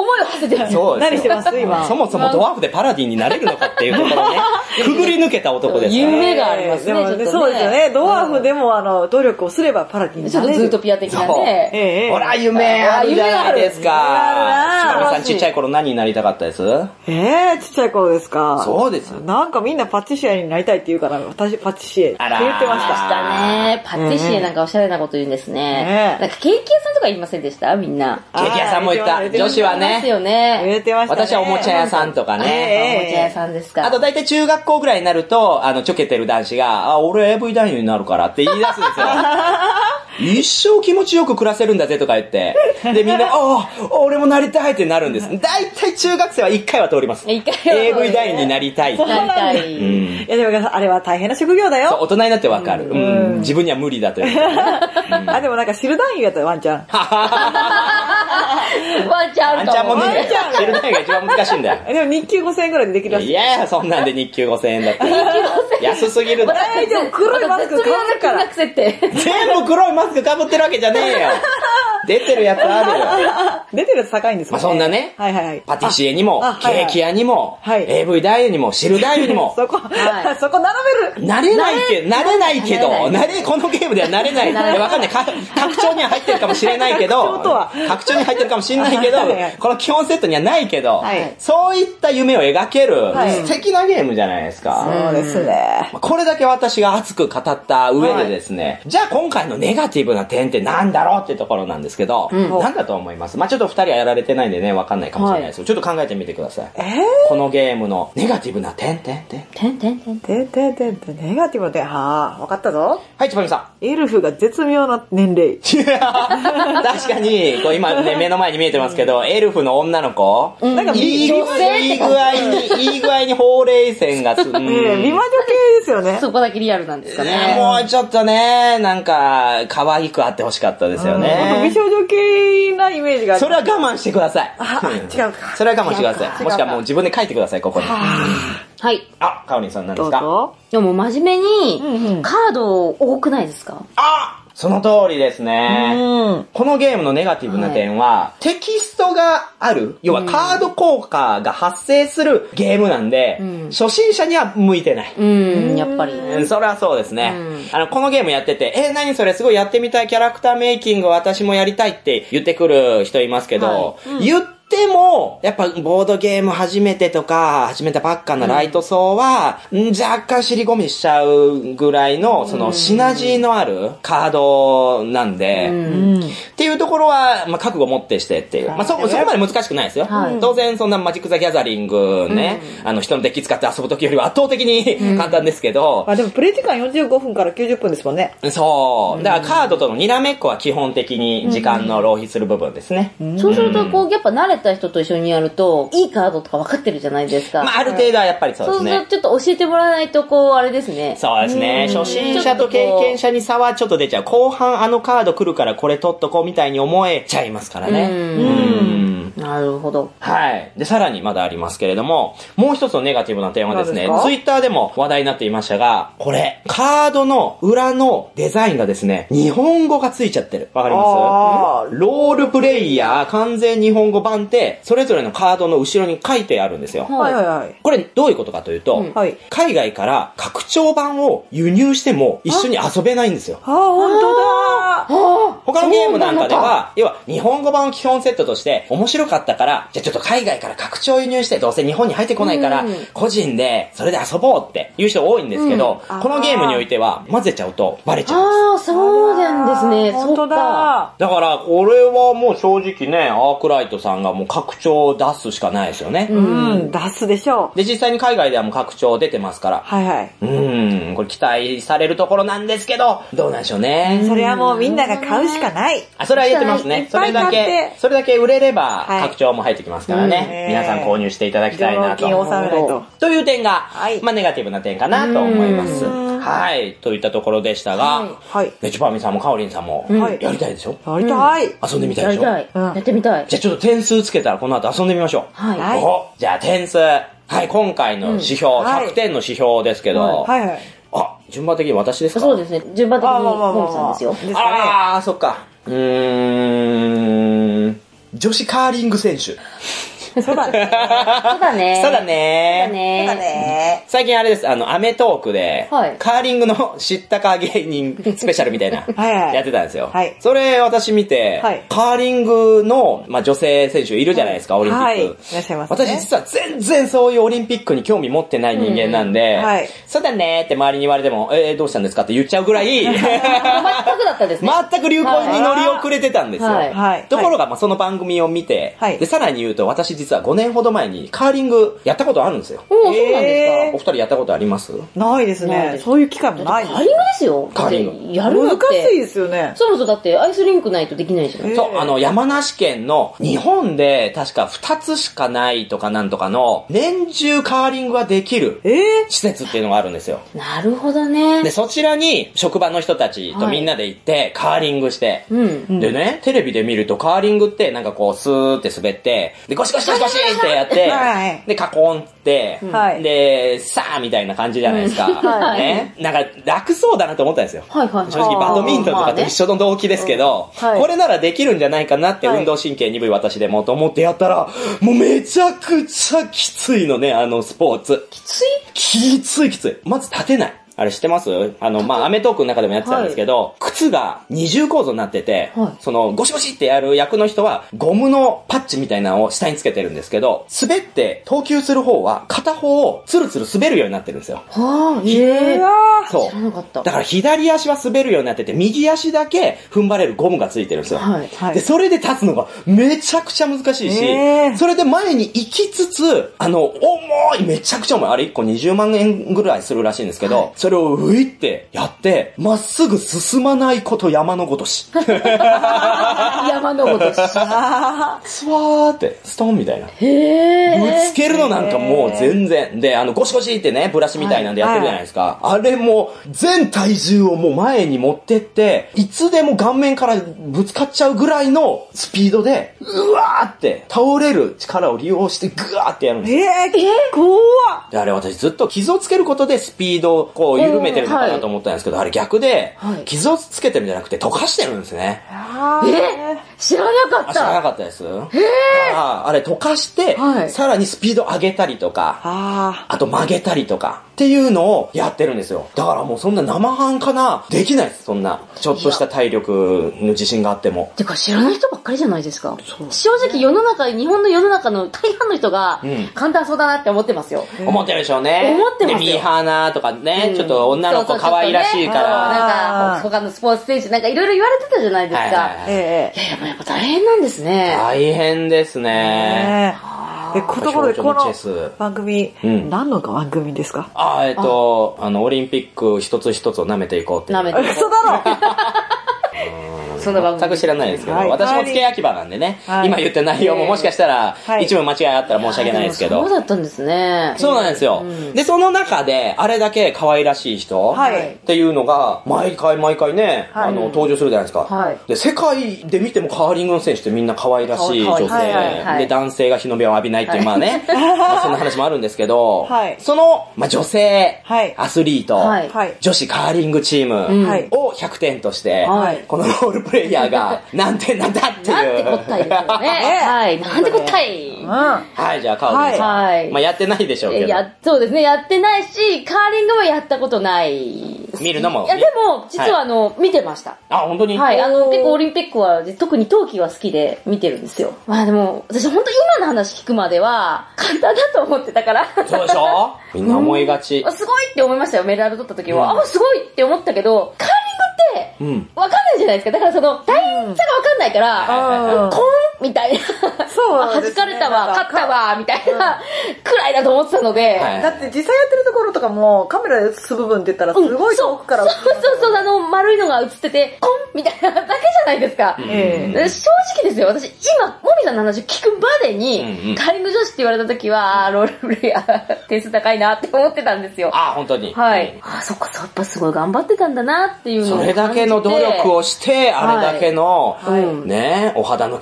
[SPEAKER 2] 思いを馳せてる。
[SPEAKER 3] そうですよ。
[SPEAKER 4] 何してます今。
[SPEAKER 3] そもそもドワーフでパラディンになれるのかっていうところね、くぐり抜けた男ですから。
[SPEAKER 2] 夢がありますね。
[SPEAKER 4] でもね、そうですよね。ドワーフでもあの、努力をすればパラディンになれる。
[SPEAKER 2] ちょっとズートピア的なね。
[SPEAKER 4] ええ。
[SPEAKER 3] ほら、夢あるじゃないですか。
[SPEAKER 4] あるな。
[SPEAKER 3] ちさんちっちゃい頃何になりたかったです？
[SPEAKER 4] ええ、ちっちゃい頃ですか。
[SPEAKER 3] そうです。
[SPEAKER 4] なんかみんなパティシエになりたいって言うから、私パティシエって言ってました。
[SPEAKER 2] ましたね。パティシエなんかおしゃれなこと言うんですね。なんかケーキ屋さんとか言いませんでしたみんな。
[SPEAKER 3] ケーキ屋さんも言った。女子はね。
[SPEAKER 2] ですよね。
[SPEAKER 4] 言ってましたね。
[SPEAKER 3] 私はおもちゃ屋さんとかね。
[SPEAKER 2] おもちゃ屋さんですか。
[SPEAKER 3] あと大体中学校ぐらいになると、あの、ちょけてる男子が、あ、俺 エーブイ 男優になるからって言い出すんですよ。一生気持ちよく暮らせるんだぜとか言って。で、みんな、ああ、俺もなりたいってなるんです。大体中学生は一回は通ります。
[SPEAKER 2] 一回は。
[SPEAKER 3] エーブイ 男優になりたい。
[SPEAKER 2] なりたい。
[SPEAKER 4] うん。いやでもあれは大変な職業だよ。
[SPEAKER 3] そう、大人になってわかる。うん。自分には無理だという。
[SPEAKER 4] あ、でもなんか汁男優やったよ、ワンちゃん。
[SPEAKER 2] ワンちゃんあるかも。
[SPEAKER 3] ワンちゃんもね、汁男優が一番難しいんだよ。
[SPEAKER 4] でも日給ごせんえんくらいでできるらしい。
[SPEAKER 3] いやいや、そんなんで日給ごせんえんだって。安すぎる。
[SPEAKER 4] えー、でも黒いマスク被るから。
[SPEAKER 2] 全
[SPEAKER 3] 部黒いマスク被ってるわけじゃねえよ。出てるやつあるよ。
[SPEAKER 4] 出てるやつ高いんですか？
[SPEAKER 3] まあそんなね、
[SPEAKER 4] はいはいはい。
[SPEAKER 3] パティシエにも、ケーキ屋にも、エーブイ 男優にも、汁男優にも。
[SPEAKER 4] そこ、そこ並べる。
[SPEAKER 3] なれないけど、なれないけど、なれ、このゲームではなれない。わかんない。拡張には入ってるかもしれないけど、
[SPEAKER 4] 拡張とは
[SPEAKER 3] 拡張に入ってるかもしれないけど、この基本セットにはないけど、そういった夢を描ける素敵なゲームじゃないですか。
[SPEAKER 4] そうですね。
[SPEAKER 3] これだけ私が熱く語った上でですね、じゃあ今回のネガティブな点ってなんだろうってところなんですけど、なんだと思います？まあちょっと二人はやられてないんでね、わかんないかもしれないですけど、ちょっと考えてみてください。
[SPEAKER 4] えー、
[SPEAKER 3] このゲームのネガティブな点、点、点。
[SPEAKER 2] 点、点、点。
[SPEAKER 4] 点、点、点、点。ネガティブな点。はぁ、わかったぞ。
[SPEAKER 3] はい、ちばみさ
[SPEAKER 4] ん。エルフが絶妙な年齢。
[SPEAKER 3] 確かに、こう今ね、目の前に見えてますけど、エルフの女の子、なんかいい具合に、いい具合にほうれい線がつ、うん、
[SPEAKER 4] 美魔女系ですよね。
[SPEAKER 2] そこだけリアルなんですかね。
[SPEAKER 3] もうちょっとね、なんか、可愛くあってほしかったですよね。
[SPEAKER 4] 美少女系なイメージがある。
[SPEAKER 3] それは我慢してください。
[SPEAKER 4] あ、違うか。
[SPEAKER 3] それは我慢してください。もしくはもう自分で書いてください、ここに。
[SPEAKER 2] はい。
[SPEAKER 3] あ、かおりんさん何ですか？
[SPEAKER 2] でも真面目に、カード多くないですか？
[SPEAKER 3] あ、その通りですね。このゲームのネガティブな点は、テキストがある、要はカード効果が発生するゲームなんで、初心者には向いてない。
[SPEAKER 2] うん、やっぱり。
[SPEAKER 3] それはそうですね。あの、このゲームやってて、え、何それすごいやってみたいキャラクターメイキングを私もやりたいって言ってくる人いますけど、言ってでも、やっぱボードゲーム初めてとか、始めたばっかのライト層は、うん、若干尻込みしちゃうぐらいの、そのシナジーのあるカードなんで、うん、っていうところは、まあ、覚悟持ってしてっていう。まあ、そ、そこまで難しくないですよ。はい、当然そんなマジック・ザ・ギャザリングね、うん、あの人のデッキ使って遊ぶときよりは圧倒的に簡単ですけど。
[SPEAKER 4] うん、まあでもプレイ時間よんじゅうごふんからきゅうじゅっぷんですもんね。
[SPEAKER 3] そう。だからカードとのにらめっこは基本的に時間の浪費する部分ですね。
[SPEAKER 2] うん、そうすると、こう、やっぱ慣れた人と一緒にやると、いいカードとか分かってるじゃないですか。
[SPEAKER 3] まあ、ある程度はやっぱりそうですね。
[SPEAKER 2] そうするとちょっと教えてもらわないと、こう、あれですね。
[SPEAKER 3] そうですね。初心者と経験者に差はちょっと出ちゃう。後半あのカード来るからこれ取っとこうみたいに思えちゃいますからね。うん。
[SPEAKER 2] なるほど。
[SPEAKER 3] はい。で、さらにまだありますけれども、もう一つのネガティブな点はですね、ツイッターでも話題になっていましたが、これ、カードの裏のデザインがですね、日本語がついちゃってる。わかります？ロールプレイヤー完全日本語版って、それぞれのカードの後ろに書いてあるんですよ。
[SPEAKER 4] はいはいはい。
[SPEAKER 3] これどういうことかというと、うん、海外から拡張版を輸入しても一緒に遊べないんですよ。
[SPEAKER 4] あ、本当だ。
[SPEAKER 3] 他のゲームなんかでは、要は日本語版を基本セットとして面白かったから、じゃあちょっと海外から拡張輸入してどうせ日本に入ってこないから、うん、個人でそれで遊ぼうっていう人多いんですけど、うん、このゲームにおいては混ぜちゃうとバレちゃうんです。
[SPEAKER 2] ああ、そうなんですね。
[SPEAKER 4] 本当だ。
[SPEAKER 3] だからこれはもう正直ね、アークライトさんがもう拡張を出すしかないですよね。
[SPEAKER 4] うん、出すでしょう。
[SPEAKER 3] で、実際に海外ではもう拡張出てますから。
[SPEAKER 4] はいはい。
[SPEAKER 3] うん、これ期待されるところなんですけど、どうなんでしょうね。
[SPEAKER 4] それはもうみんなが買うしかない。
[SPEAKER 3] あ、それは言ってますね。それだけ、それだけ売れれば拡張も入ってきますからね。皆さん購入していただきたいなと。
[SPEAKER 4] 料金を納めないと。
[SPEAKER 3] という点が、まあネガティブな点かなと思います。はい。といったところでしたが、はい。ねちぱみさんもかおりんさんも、やりたいでしょ？
[SPEAKER 4] やりたい。
[SPEAKER 3] 遊んでみたいでしょ？
[SPEAKER 2] やりたい。やってみたい。
[SPEAKER 3] じゃあちょっと点数つけたらこの後遊んでみましょう。
[SPEAKER 2] はい。
[SPEAKER 3] お、じゃあ点数、 はい、今回の指標、うん、ひゃくてんの指標ですけど、
[SPEAKER 4] はいはいはい、
[SPEAKER 3] あ、順番的に私ですか？
[SPEAKER 2] そうですね。順番的にモミさんですよ。
[SPEAKER 3] ああ、そっか。うーん、女子カーリング選手。
[SPEAKER 4] そうだね。
[SPEAKER 2] そうだね。
[SPEAKER 3] そうだね。
[SPEAKER 2] そうだね。
[SPEAKER 3] 最近あれです、あの、アメトークで、
[SPEAKER 2] はい、
[SPEAKER 3] カーリングの知ったか芸人スペシャルみたいな、やってたんですよ。
[SPEAKER 4] はい、
[SPEAKER 3] それ私見て、はい、カーリングの、まあ、女性選手いるじゃないですか、はい、オリンピック。はい、い
[SPEAKER 4] らっしゃいますね。
[SPEAKER 3] 私実は全然そういうオリンピックに興味持ってない人間なんで、うん、はい、そうだねって周りに言われても、えー、どうしたんですかって言っちゃうぐらい、全く
[SPEAKER 2] だったですね。
[SPEAKER 3] 全く流行に乗り遅れてたんですよ。
[SPEAKER 4] はいはい、
[SPEAKER 3] ところが、まあ、その番組を見て、はい、で、さらに言うと、私実はごねんほど前にカーリングやったことあるんですよ。
[SPEAKER 2] おー、そうなんですか。
[SPEAKER 3] お二人やったことあります？
[SPEAKER 4] ないですね。そういう機会もないです。
[SPEAKER 2] カーリングですよ。
[SPEAKER 3] カーリング。
[SPEAKER 2] やるのって。
[SPEAKER 4] 難しいですよね。
[SPEAKER 2] そもそもだってアイスリンクないとできないじゃん。
[SPEAKER 3] そう、あの、山梨県の日本で確かふたつしかないとかなんとかの年中カーリングができる施設っていうのがあるんですよ。
[SPEAKER 2] なるほどね。
[SPEAKER 3] で、そちらに職場の人たちとみんなで行ってカーリングして、はい、でね、テレビで見るとカーリングってなんかこうスーって滑って、で、ゴシゴシゴシゴシってやって、はい、で、カコンって、はい、で、さーみたいな感じじゃないですか。はい、ね。なんか楽そうだなと思ったんですよ。はいはい、正直バドミントンとかと一緒の動機ですけど、まあね、うん、はい、これならできるんじゃないかなって、運動神経鈍い私でもと思ってやったら、もうめちゃくちゃきついのね、あのスポーツ。
[SPEAKER 2] きつい？
[SPEAKER 3] きついきつい。まず立てない。あれ知ってます？あの、まあ、アメトークの中でもやってたんですけど、はい、靴が二重構造になってて、はい、その、ゴシゴシってやる役の人は、ゴムのパッチみたいなのを下につけてるんですけど、滑って投球する方は、片方をツルツル滑るようになってるんですよ。
[SPEAKER 2] はぁ、ええー。
[SPEAKER 3] そう。
[SPEAKER 2] 知らなかった。
[SPEAKER 3] だから左足は滑るようになってて、右足だけ踏ん張れるゴムがついてるんですよ。はい。はい、で、それで立つのがめちゃくちゃ難しいし、えー、それで前に行きつつ、あの、重い、めちゃくちゃ重い。あれいっこにじゅうまんえんぐらいするらしいんですけど、はい、それをウィってやって、まっすぐ進まないこと山のごとし。
[SPEAKER 2] 山のごとし。ス
[SPEAKER 3] ワーって、ストーンみたいな。
[SPEAKER 2] へー。
[SPEAKER 3] ぶつけるのなんかもう全然。で、あの、ゴシゴシってね、ブラシみたいなんでやってるじゃないですか。はいはい、あれも、全体重をもう前に持ってって、いつでも顔面からぶつかっちゃうぐらいのスピードで、うわーって倒れる力を利用してグワーってやるんですよ。
[SPEAKER 4] えー、えー、怖っ。
[SPEAKER 3] で、あれ私ずっと傷をつけることでスピードをこう緩めてるのかなと思ったんですけど、はい、あれ逆で、傷をつけてるんじゃなくて溶かしてるんですね。
[SPEAKER 2] え知らなかった。
[SPEAKER 3] 知らなかったです。へー。あれ溶かして、はい、さらにスピード上げたりとか、あ, あと曲げたりとかっていうのをやってるんですよ。だからもうそんな生半可な、できないです。そんな、ちょっとした体力の自信があっても。
[SPEAKER 2] てか知らない人ばっかりじゃないですか。正直世の中、日本の世の中の大半の人が、簡単そうだなって思ってますよ。
[SPEAKER 3] うん、思ってるでしょうね。
[SPEAKER 2] 思ってますよ。
[SPEAKER 3] で、ミーハーなとかね、うん、ちょっと女の子可愛らしいから。
[SPEAKER 2] なんか、他のスポーツ選手なんかいろいろ言われてたじゃないですか。はいはいはい、ええ、いやいや、やっぱ大変なんですね。
[SPEAKER 3] 大変ですね。
[SPEAKER 4] で、このところでこの番組、うん、何の番組ですか？
[SPEAKER 3] あ、えっと、あの、オリンピック一つ一つを舐めていこうっていう。
[SPEAKER 2] 舐めていこう。
[SPEAKER 4] 嘘だろ
[SPEAKER 2] そんな番組
[SPEAKER 3] 全く知らないですけど、はい、私も付け焼き場なんでね、はい、今言った内容ももしかしたら、はい、一部間違いあったら申し訳ないですけど。
[SPEAKER 2] そうだったんですね。
[SPEAKER 3] そうなんですよ。うん、で、その中で、あれだけ可愛らしい人、はい、っていうのが、毎回毎回ね、はい、あの、登場するじゃないですか。はい、で、世界で見てもカーリングの選手ってみんな可愛らしい女性、はいはいはい、で、男性が日の目を浴びないっていう、まあね、まあそんな話もあるんですけど、はい、その、まあ女性、はい、アスリート、はい、女子カーリングチームをひゃくてんとして、はい、このロールプレイヤーが何点なんだっていう。
[SPEAKER 2] なんてこったいですよね。はい。なんてこったい。うん、
[SPEAKER 3] はい、じゃあ、カオリンさん。はい。まあ、やってないでしょうけど。
[SPEAKER 2] いや、そうですね。やってないし、カーリングもやったことない。
[SPEAKER 3] 見るのも。
[SPEAKER 2] いや、でも、実はあの、はい、見てました。
[SPEAKER 3] あ、本当に？
[SPEAKER 2] はい。あの、結構オリンピックは、特に冬季は好きで見てるんですよ。まあでも、私本当今の話聞くまでは、簡単だと思ってたから。
[SPEAKER 3] そうでしょ？みんな思いがち。
[SPEAKER 2] うん、すごいって思いましたよ。メダル取った時は。うん、あ、すごいって思ったけど、カーリングって、わかんないじゃないですか。だからその、大変さがわかんないから、うん、コーンみたいな。そう、ね。弾かれたわ、勝ったわ、みたいな、くらいだと思ってたので。
[SPEAKER 4] はい、だって実際やってるところとかも、カメラで映す部分って言ったら、すごい遠くから映
[SPEAKER 2] って、うん。そうそうそう、あの、丸いのが映ってて、コンみたいなだけじゃないですか。うん、正直ですよ、私、今、モミさんの話聞くまでに、うんうん、カーリング女子って言われた時は、ロールプレイヤー、点数高いなって思ってたんですよ。
[SPEAKER 3] あ、本当に。
[SPEAKER 2] はい。あ、そっか、やっぱすごい頑張ってたんだなっていうのを。
[SPEAKER 3] それだけの努力をして、あれだけの、はい、ね、お肌のケアもし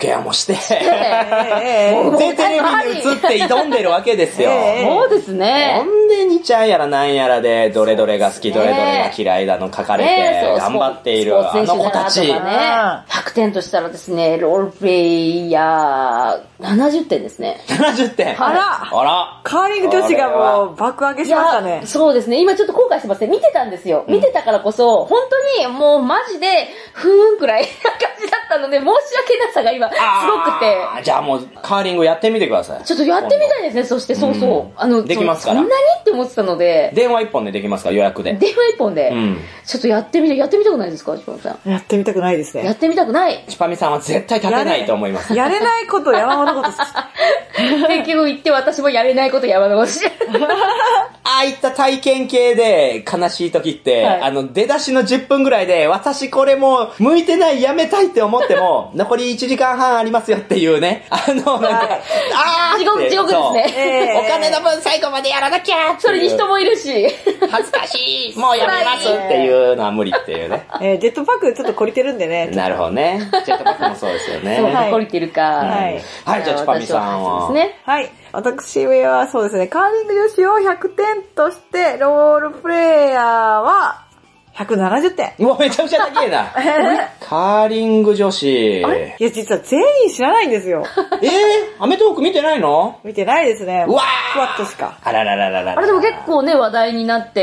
[SPEAKER 3] して、で、テレビに映って挑んでるわけですよ。
[SPEAKER 2] そうですね。
[SPEAKER 3] ほんで、にちゃんやらなんやらで、どれどれが好き、どれどれが嫌いだの書かれて、頑張っているあの子たち。
[SPEAKER 2] ひゃくてんとしたらですね、ロールプレイヤーななじゅってんですね。
[SPEAKER 3] ななじゅってん。
[SPEAKER 4] あら
[SPEAKER 3] あら
[SPEAKER 4] カーリング女子がもう爆上げしましたね。
[SPEAKER 2] そうですね。今ちょっと後悔してますね。見てたんですよ。見てたからこそ、本当にもうマジで、ふーんくらいな感じだったので、申し訳なさが今、すごくて。
[SPEAKER 3] じゃあもう、カーリングやってみてください。
[SPEAKER 2] ちょっとやってみたいですね、そして、そうそう。あの、
[SPEAKER 3] できますから。
[SPEAKER 2] そんなにって思ってたので。
[SPEAKER 3] 電話一本でできますから、予約で。
[SPEAKER 2] 電話一本で。うん。ちょっとやってみて、やってみたくないですか、チパミさん。
[SPEAKER 4] やってみたくないですね。
[SPEAKER 2] やってみたくない。
[SPEAKER 3] チパミさんは絶対立てないと思います。
[SPEAKER 4] やれないこと山のこと
[SPEAKER 2] 結局言って私もやれないこと山のことして。
[SPEAKER 3] ああいった体験系で悲しい時って、はい、あの、出だしのじゅっぷんぐらいで、私これもう向いてない、やめたいって思っても、残りいちじかんはんありますよっていうね、あの、なんか、はい、あー
[SPEAKER 2] 地獄、地獄ですね、
[SPEAKER 3] えー。お金の分最後までやらなきゃ
[SPEAKER 2] それに人もいるし。
[SPEAKER 3] 恥ずかしい、もうやめますっていうのは無理っていうね。
[SPEAKER 4] えー、ジェットパックちょっと懲りてるんでね。
[SPEAKER 3] なるほどね。ジェットパックもそうですよね。
[SPEAKER 2] そう、懲りてるか。
[SPEAKER 3] はい。はい、じゃあ、チパミさんは。
[SPEAKER 2] ですね。
[SPEAKER 4] はい。私はそうですね、カーリング女子をひゃくてんとして、ロールプレイヤーはひゃくななじゅってん。
[SPEAKER 3] うわ、めちゃくちゃ高いな。カーリング女子。
[SPEAKER 4] あれいや、実は全員知らないんですよ。
[SPEAKER 3] えー、アメトーーク見てないの？
[SPEAKER 4] 見てないですね。
[SPEAKER 3] うわー
[SPEAKER 4] ふわっとしか。
[SPEAKER 3] あららららら。
[SPEAKER 2] あれでも結構ね、話題になって、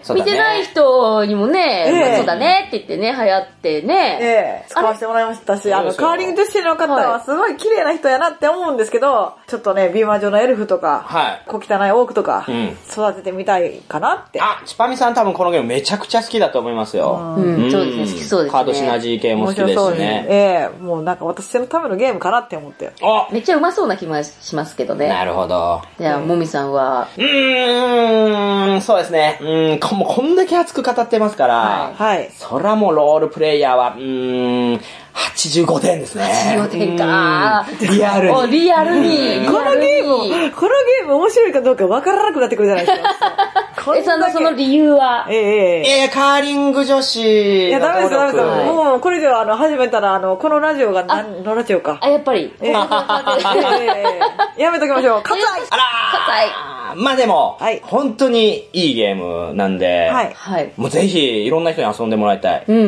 [SPEAKER 2] ね、見てない人にもね、えーまあ、そうだねって言ってね、流行ってね。
[SPEAKER 4] ええー、使わせてもらいましたし、あの、カーリング女子の方はすごい綺麗な人やなって思うんですけど、はい、ちょっとね、美魔女のエルフとか、はい、小汚いオークとか、うん、育ててみたいかなって。
[SPEAKER 3] あ、チパミさん多分このゲームめちゃくちゃ好きだと思いますよ。
[SPEAKER 2] うんうん、そうですね、好きそうですね。
[SPEAKER 3] カードシナジー系も好きですしね。
[SPEAKER 4] ええー、もうなんか私のためのゲームかなって思って。
[SPEAKER 2] あ、めっちゃうまそうな気もしますけどね。
[SPEAKER 3] なるほど。
[SPEAKER 2] じゃあ、もみさんは
[SPEAKER 3] うーん、そうですね。うーん、こ, もうこんだけ熱く語ってますから、はい。はい、そらもうロールプレイヤーは、うーん、はちじゅうごてんですね。
[SPEAKER 2] はちじゅうごてんか。
[SPEAKER 3] リアルに。
[SPEAKER 2] リアルに。
[SPEAKER 4] このゲーム、このゲーム面白いかどうかわからなくなってくるじゃないですか。
[SPEAKER 2] え、その、その理由は
[SPEAKER 4] ええ
[SPEAKER 3] ええー、カーリング女子。
[SPEAKER 4] いや、ダメです、ダメです。もう、これ以上、あの、始めたら、あの、このラジオが何のラジオか。
[SPEAKER 2] あ、やっぱり。えー、
[SPEAKER 4] やめときましょう。硬い。
[SPEAKER 3] あら
[SPEAKER 2] 硬い。
[SPEAKER 3] まあでも、はい、本当にいいゲームなんで、はい、もうぜひいろんな人に遊んでもらいたい。うん。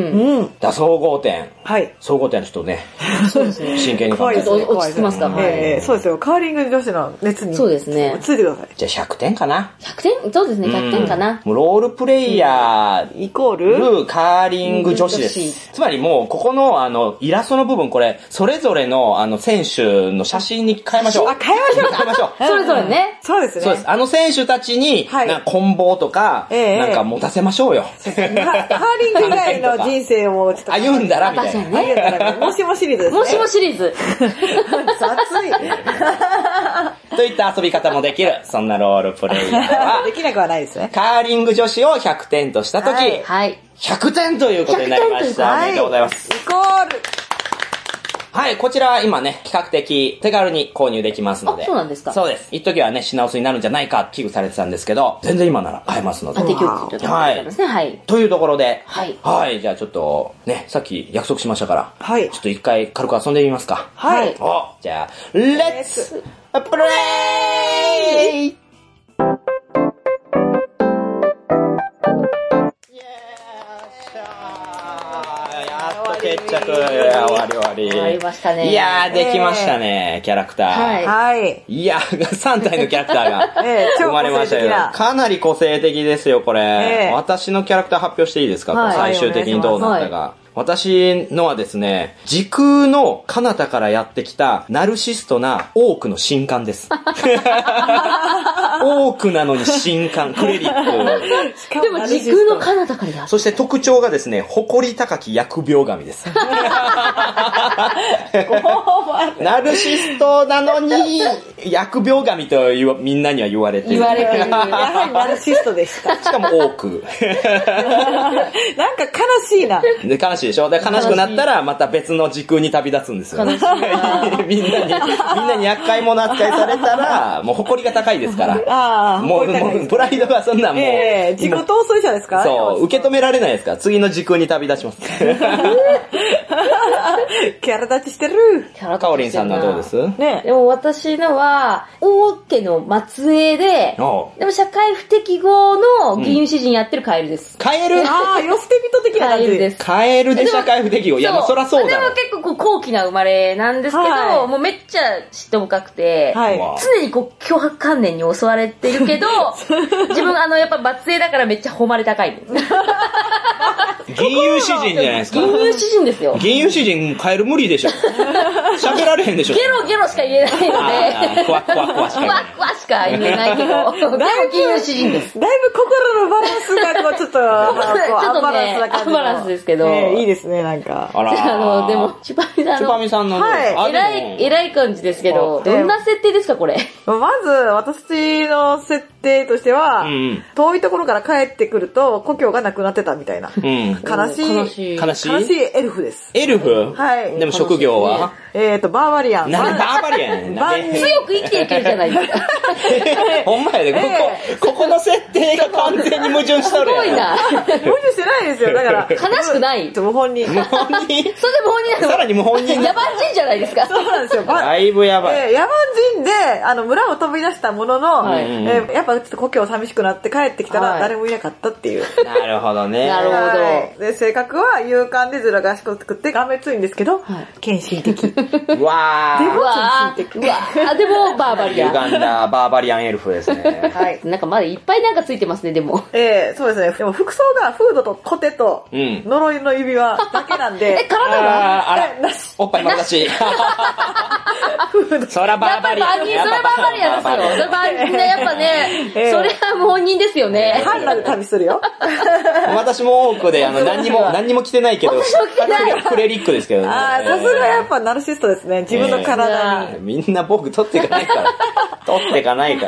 [SPEAKER 3] だ総合点。はい。総合点ちょっとね、そうですね。真剣に考えて。
[SPEAKER 2] 落ち着きますか、
[SPEAKER 4] えー、そうですよ。カーリング女子の熱に。
[SPEAKER 2] そうですね。
[SPEAKER 4] ついてください。
[SPEAKER 3] じゃあひゃくてんかな。
[SPEAKER 2] ひゃくてん？そうですね、ひゃくてんかな。
[SPEAKER 3] もうロールプレイヤー、
[SPEAKER 4] イコール
[SPEAKER 3] カーリング女子です。つまりもう、ここのあの、イラストの部分、これ、それぞれのあの、選手の写真に変えましょう。
[SPEAKER 4] あ、変えましょう。
[SPEAKER 3] 変えましょう。
[SPEAKER 2] それぞれね。
[SPEAKER 4] そうですね。
[SPEAKER 3] そうです。あの選手たちに、はい、なんか、棍棒とか、えー、なんか持たせましょうよ。
[SPEAKER 4] カーリング以外の人生をちょっと
[SPEAKER 3] 歩んだらみたいな。
[SPEAKER 4] 歩んだら、もしもシリーズですね。
[SPEAKER 2] もしもシリーズ。
[SPEAKER 4] 雑い。
[SPEAKER 3] といった遊び方もできる、そんなロールプレイヤーは、
[SPEAKER 4] できなくはないですね。
[SPEAKER 3] カーリング女子をひゃくてんとしたとき、はい、ひゃくてんということになりました。おめでとうございます。
[SPEAKER 4] イコール。
[SPEAKER 3] はい、こちらは今ね、比較的手軽に購入できますので。
[SPEAKER 2] あ、そうなんですか？
[SPEAKER 3] そうです。一時はね、品薄になるんじゃないか危惧されてたんですけど、全然今なら買えますので。
[SPEAKER 2] 当て供給ということですね。はい。
[SPEAKER 3] というところで、
[SPEAKER 2] はい。
[SPEAKER 3] はい、じゃあちょっと、ね、さっき約束しましたから、はい。ちょっと一回軽く遊んでみますか。
[SPEAKER 4] はい。
[SPEAKER 3] お、じゃあ、レッツプレイ決着、終わり終わり。
[SPEAKER 2] 終わりましたね。
[SPEAKER 3] いやー、できましたね、キャラクター。
[SPEAKER 4] はい。
[SPEAKER 3] いやー、さんたいのキャラクターが生まれましたよ。かなり個性的ですよ、これ。私のキャラクター発表していいですか？最終的にどうなったか。私のはですね、時空の彼方からやってきたナルシストなオークの新刊です。オークなのに新刊、クレリック。
[SPEAKER 2] でも時空の彼方からや
[SPEAKER 3] そして特徴がですね、誇り高き疫病神です。ナルシストなのに、疫病神とみんなには言われてる。
[SPEAKER 2] 言われてる。
[SPEAKER 4] やはりナルシストでした。
[SPEAKER 3] しかも多く。
[SPEAKER 4] なんか悲しいな。
[SPEAKER 3] で悲しいでしょ？で悲しくなったらまた別の時空に旅立つんですよ。悲しいみんなに、みんなに厄介者扱いされたら、もう誇りが高いですから。ああ、もう、もう、プライドがそんなもう。え
[SPEAKER 4] えー、自己逃走者ですか？
[SPEAKER 3] そう、受け止められないですから、次の時空に旅立ちます。
[SPEAKER 4] キャラ立ちしてる。
[SPEAKER 2] キャラ
[SPEAKER 3] かおりんさんのはどうです？
[SPEAKER 4] ね。
[SPEAKER 2] でも私のは、王家の末裔で、でも社会不適合の銀融詩人やってるカエルです。
[SPEAKER 3] カエル？
[SPEAKER 4] ああ、ヨステビト的な感じ。
[SPEAKER 2] カエルです。
[SPEAKER 3] カエルで社会不適合。いや、もうそらそうだろ。
[SPEAKER 2] でも結構こう高貴な生まれなんですけど、はい、もうめっちゃ嫉妬深くて、はい、常にこう脅迫観念に襲われてるけど、自分あのやっぱ末裔だからめっちゃ誉れ高い。
[SPEAKER 3] 銀融詩人じゃないですか。
[SPEAKER 2] 銀融詩人ですよ。
[SPEAKER 3] 銀融詩人カエル無理でしょ。喋られへんでしょ。
[SPEAKER 2] ゲロゲロしか言えないので。
[SPEAKER 3] クワクワクワしか言えない。
[SPEAKER 2] クワクワしか言えないけど、でも銀融詩人です。
[SPEAKER 4] だいぶ心のバランスがこうちょっと、ちょ
[SPEAKER 2] っとね、アンバランスですけど。
[SPEAKER 4] えー、いいですね、なんか。
[SPEAKER 3] あら
[SPEAKER 2] あの、でも、チュパミさんの。
[SPEAKER 3] チュパミさんの。
[SPEAKER 2] はい。偉い、偉い感じですけど、どんな設定ですか、これ。
[SPEAKER 4] まず、私の設定としては、うん、遠いところから帰ってくると、故郷がなくなってたみたいな。うん、悲しい。
[SPEAKER 2] 悲しい。
[SPEAKER 3] 悲しい。
[SPEAKER 4] 悲しいエルフです。
[SPEAKER 3] エルフ？
[SPEAKER 4] はい。
[SPEAKER 3] でも職業は？
[SPEAKER 4] えっと、バーバリアン。
[SPEAKER 3] なんでバーバリアン
[SPEAKER 2] 強く生きていけるじゃないですか。
[SPEAKER 3] ほんまやで、ここ、ここの設定が完全に矛盾しとるやん。
[SPEAKER 2] すごいな。
[SPEAKER 4] 矛盾してないですよ。だから、
[SPEAKER 2] 悲しくない。
[SPEAKER 4] 無本人。
[SPEAKER 3] 無本人。
[SPEAKER 2] それで無本人なの。
[SPEAKER 3] さらに無本人。
[SPEAKER 2] 野蛮人じゃないですか。
[SPEAKER 4] そうなんですよ。
[SPEAKER 3] だいぶやばい。
[SPEAKER 4] 野蛮人で、あの、村を飛び出したものの、はい、えー、やっぱちょっと故郷寂しくなって帰ってきたら誰もいなかったっていう。
[SPEAKER 3] なるほどね。
[SPEAKER 2] なるほ
[SPEAKER 4] ど。で、性格は勇敢でずら賢くてがめついんですけど、献身的。
[SPEAKER 3] うわー。
[SPEAKER 2] でも献身的。うわー。でもバーバリアン。
[SPEAKER 3] 歪んだバーバリアンエルフですね。
[SPEAKER 2] はい。なんかまだいっぱいなんかついてますね、でも。
[SPEAKER 4] ええ、そうですね。でも服装がフードとコテと呪いの指輪だけなんで。
[SPEAKER 2] え、体は
[SPEAKER 3] あら、おっぱい丸出し。そらバーバリアン。
[SPEAKER 2] そらバーバリアンですよ。それバーみんなやっぱね、それはもう本人ですよね。
[SPEAKER 4] ハンナで旅するよ。
[SPEAKER 3] 私も多くで、あの、何にも、何にも着てないけど、クレリックですけどね。
[SPEAKER 4] ああ、さすがやっぱナルシストですね。自分の体に。
[SPEAKER 3] みんな僕取っていかないから。取っていかないから。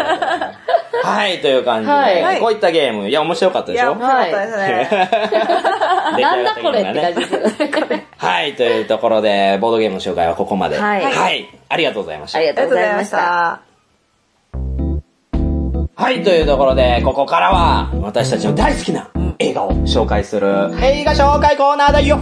[SPEAKER 3] はい、という感じで、こういったゲーム、いや、面白かったでしょ？
[SPEAKER 4] いや、面白かったですね。
[SPEAKER 2] なんだこれって感じですよね。
[SPEAKER 3] はい、というところで、ボードゲームの紹介はここまで。
[SPEAKER 2] はい。
[SPEAKER 3] はい。ありがとうございました。
[SPEAKER 2] ありがとうございました。
[SPEAKER 3] はい、というところで、ここからは、私たちの大好きな映画を紹介する、映画紹介コーナーだよ。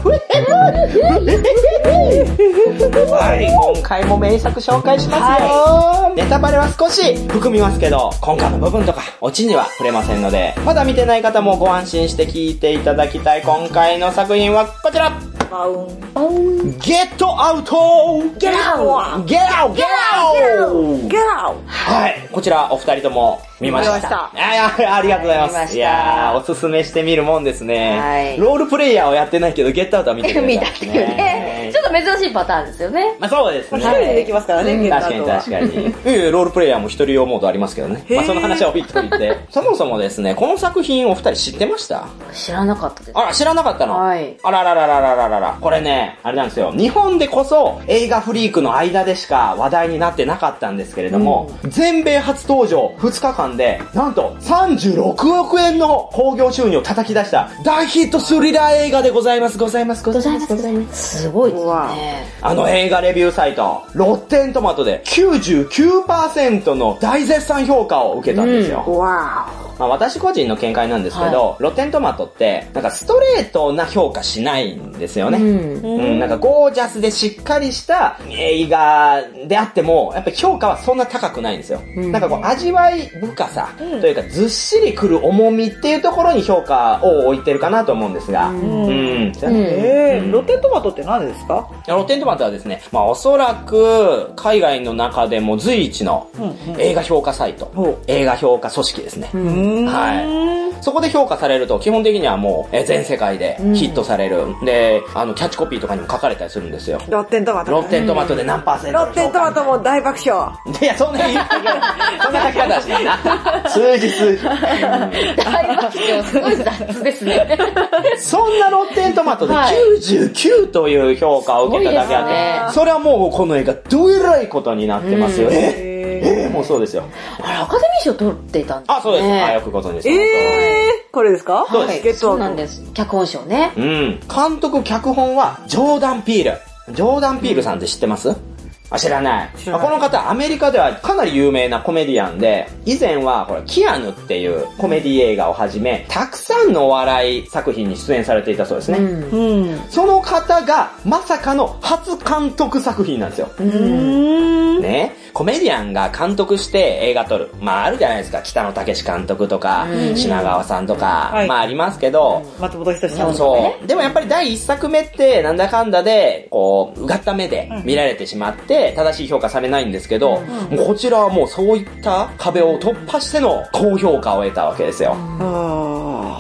[SPEAKER 3] はい、今回も名作紹介しますよ。はい、ネタバレは少し含みますけど、今回の部分とか、オチには触れませんので、まだ見てない方もご安心して聞いていただきたい今回の作品はこちら。ゲットアウト
[SPEAKER 2] Get out!
[SPEAKER 3] Get out! Get out!
[SPEAKER 4] Get out!
[SPEAKER 3] はい。こちらお二人とも見ました。見ました。あ, ありがとうございます。はい、いやー、おすすめしてみるもんですね。はい。ロールプレイヤーをやってないけど、ゲットアウトは見てる、
[SPEAKER 2] ね。見たっていうね。ちょっと珍しいパターンですよね。
[SPEAKER 3] まあそうですね。
[SPEAKER 4] 一人でできますからね、ゲットアウトは。
[SPEAKER 3] 確かに確かに。ええ、ロールプレイヤーも一人用モードありますけどね。まあその話は置いといて。そもそもですね、この作品お二人知ってました？
[SPEAKER 2] 知らなかったです。
[SPEAKER 3] あら、知らなかったの？はい。あらららららららら。これね、あれなんですよ。日本でこそ映画フリークの間でしか話題になってなかったんですけれども、うん、全米初登場ふつかかんで、なんとさんじゅうろくおくえんの興行収入を叩き出した大ヒットスリラー映画でございます、ございます、ございます、ございます。
[SPEAKER 2] すごいですね。
[SPEAKER 3] あの映画レビューサイト、ロッテントマトで きゅうじゅうきゅうパーセント の大絶賛評価を受けたんですよ。
[SPEAKER 4] うん、わー。
[SPEAKER 3] まあ、私個人の見解なんですけど、はい、ロッテントマトって、なんかストレートな評価しないんですよね。うん。うん、なんかゴージャスでしっかりした映画であっても、やっぱり評価はそんな高くないんですよ。うん、なんかこう味わい深さというか、ずっしりくる重みっていうところに評価を置いてるかなと思うんですが。うん。うん。
[SPEAKER 4] えー、ロッテントマトって何ですか？
[SPEAKER 3] ロッテントマトはですね、まあおそらく海外の中でも随一の映画評価サイト、うんうん、映画評価組織ですね。うんはい。そこで評価されると、基本的にはもう、え全世界でヒットされる。うん、で、あの、キャッチコピーとかにも書かれたりするんですよ。
[SPEAKER 4] ロッテントマト。
[SPEAKER 3] ロッテントマトで何パーセント、
[SPEAKER 4] ロッテントマトも大爆笑。
[SPEAKER 3] いや、そんな言い方、そんな書き方はしないな。数字数字。
[SPEAKER 2] 大爆笑、すごい雑ですね。
[SPEAKER 3] そんなロッテントマトできゅうじゅうきゅうという評価を受けただけあって、ね、それはもうこの映画どえらいことになってますよね。うんえー、もうそうですよ。
[SPEAKER 2] あれ、アカデミー賞取っていたんですね。
[SPEAKER 3] あ、そうです。あ、よくご存知です。
[SPEAKER 4] えー、これですか？
[SPEAKER 3] そうです。
[SPEAKER 2] はい、そうなんです。脚本賞ね。
[SPEAKER 3] うん。監督、脚本は、ジョーダン・ピール。ジョーダン・ピールさんって知ってます？ あ、知らない。
[SPEAKER 4] 知らない。
[SPEAKER 3] この方、アメリカではかなり有名なコメディアンで、以前は、これ、キアヌっていうコメディ映画をはじめ、たくさんのお笑い作品に出演されていたそうですね。うん。その方が、まさかの初監督作品なんですよ。うーん。ね。コメディアンが監督して映画撮る。まああるじゃないですか。北野武監督とか、品川さんとか、はい、まあありますけど。
[SPEAKER 4] 松本人志さんとか、ね。
[SPEAKER 3] そう。でもやっぱり第一作目って、なんだかんだで、こう、うがった目で見られてしまって、正しい評価されないんですけど、うん、もうこちらはもうそういった壁を突破しての高評価を得たわけですよ。うん、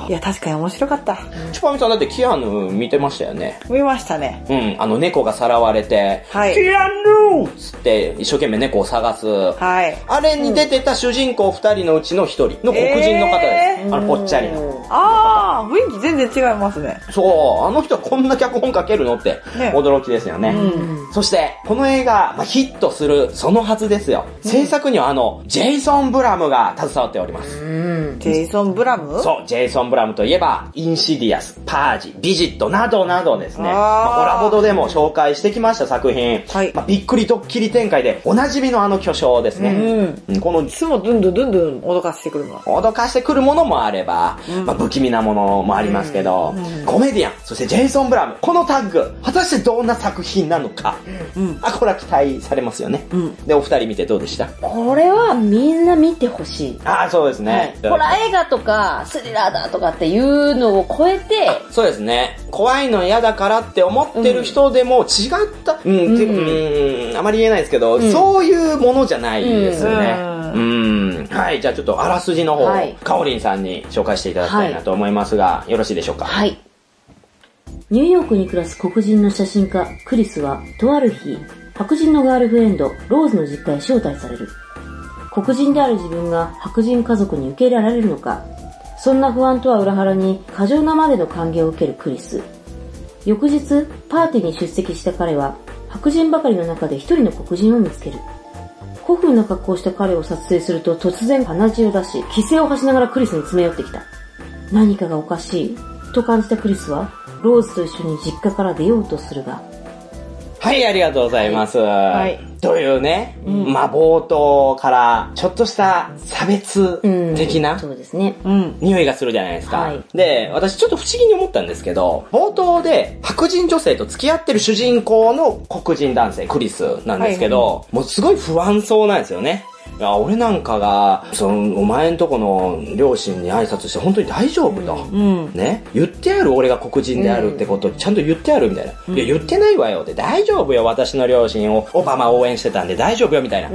[SPEAKER 4] いや、確かに面白かった。
[SPEAKER 3] チュパミさんだってキアヌ見てましたよね。
[SPEAKER 4] 見ましたね。
[SPEAKER 3] うん。あの猫がさらわれて、はい、キアヌーつって一生懸命猫を探す。はい。あれに出てた主人公二人のうちの一人の黒人の方です。えー、あの、ぽっちゃりの。
[SPEAKER 4] あー、雰囲気全然違いますね。
[SPEAKER 3] そう、あの人はこんな脚本書けるのって、ね、驚きですよね。うん、そして、この映画、まあ、ヒットするそのはずですよ。うん、制作にはあの、ジェイソン・ブラムが携わっております。
[SPEAKER 4] うん、ジェイソン・ブラム？
[SPEAKER 3] そう、ジェイソン・ブラムといえば、インシディアス、パージ、ビジットなどなどですね。まあ、ホラボドでも紹介してきました作品。はい。まあ、びっくりドッキリ展開で、おなじみのあの巨匠ですね。うん。この、い
[SPEAKER 4] つもどんどんどんどん脅かしてくるもの。
[SPEAKER 3] 脅かしてくるものもあれば、うん、まあ、不気味なものもありますけど、うんうん、コメディアン、そしてジェイソン・ブラム、このタッグ、果たしてどんな作品なのか。うん。あ、これは期待されますよね。うん。で、お二人見てどうでした？
[SPEAKER 2] これはみんな見てほしい。
[SPEAKER 3] ああ、そうですね。
[SPEAKER 2] はい、ホラー映画とか、スリラーだとかっていうのを超えて、
[SPEAKER 3] そうですね。怖いの嫌だからって思ってる人でも違った、うん、うん、てうん、あまり言えないですけど、うん、そういうものじゃないですよね。うん。うん、はい、じゃあちょっとあらすじの方を、はい、かおりんさんに紹介していただきたいなと思いますが、はい、よろしいでしょうか。
[SPEAKER 2] はい。ニューヨークに暮らす黒人の写真家、クリスは、とある日、白人のガールフレンド、ローズの実家へ招待される。黒人である自分が白人家族に受け入れられるのか、そんな不安とは裏腹に過剰なまでの歓迎を受けるクリス。翌日、パーティーに出席した彼は、白人ばかりの中で一人の黒人を見つける。古風な格好をした彼を撮影すると突然鼻血を出し、規制を発しながらクリスに詰め寄ってきた。何かがおかしい、と感じたクリスは、ローズと一緒に実家から出ようとするが。
[SPEAKER 3] はい、ありがとうございます。はい。というね、うん、まあ、冒頭から、ちょっとした差別的な、うん、
[SPEAKER 2] そうですね。
[SPEAKER 3] うん。匂いがするじゃないですか。はい。で、私ちょっと不思議に思ったんですけど、冒頭で白人女性と付き合ってる主人公の黒人男性、クリスなんですけど、はいはい、もうすごい不安そうなんですよね。いや、俺なんかが、その、お前んとこの両親に挨拶して本当に大丈夫と。うん、ね。言ってやる俺が黒人であるってことをちゃんと言ってやるみたいな。うん、いや、言ってないわよって、大丈夫よ、私の両親をオバマ応援してたんで大丈夫よみたいな。うん、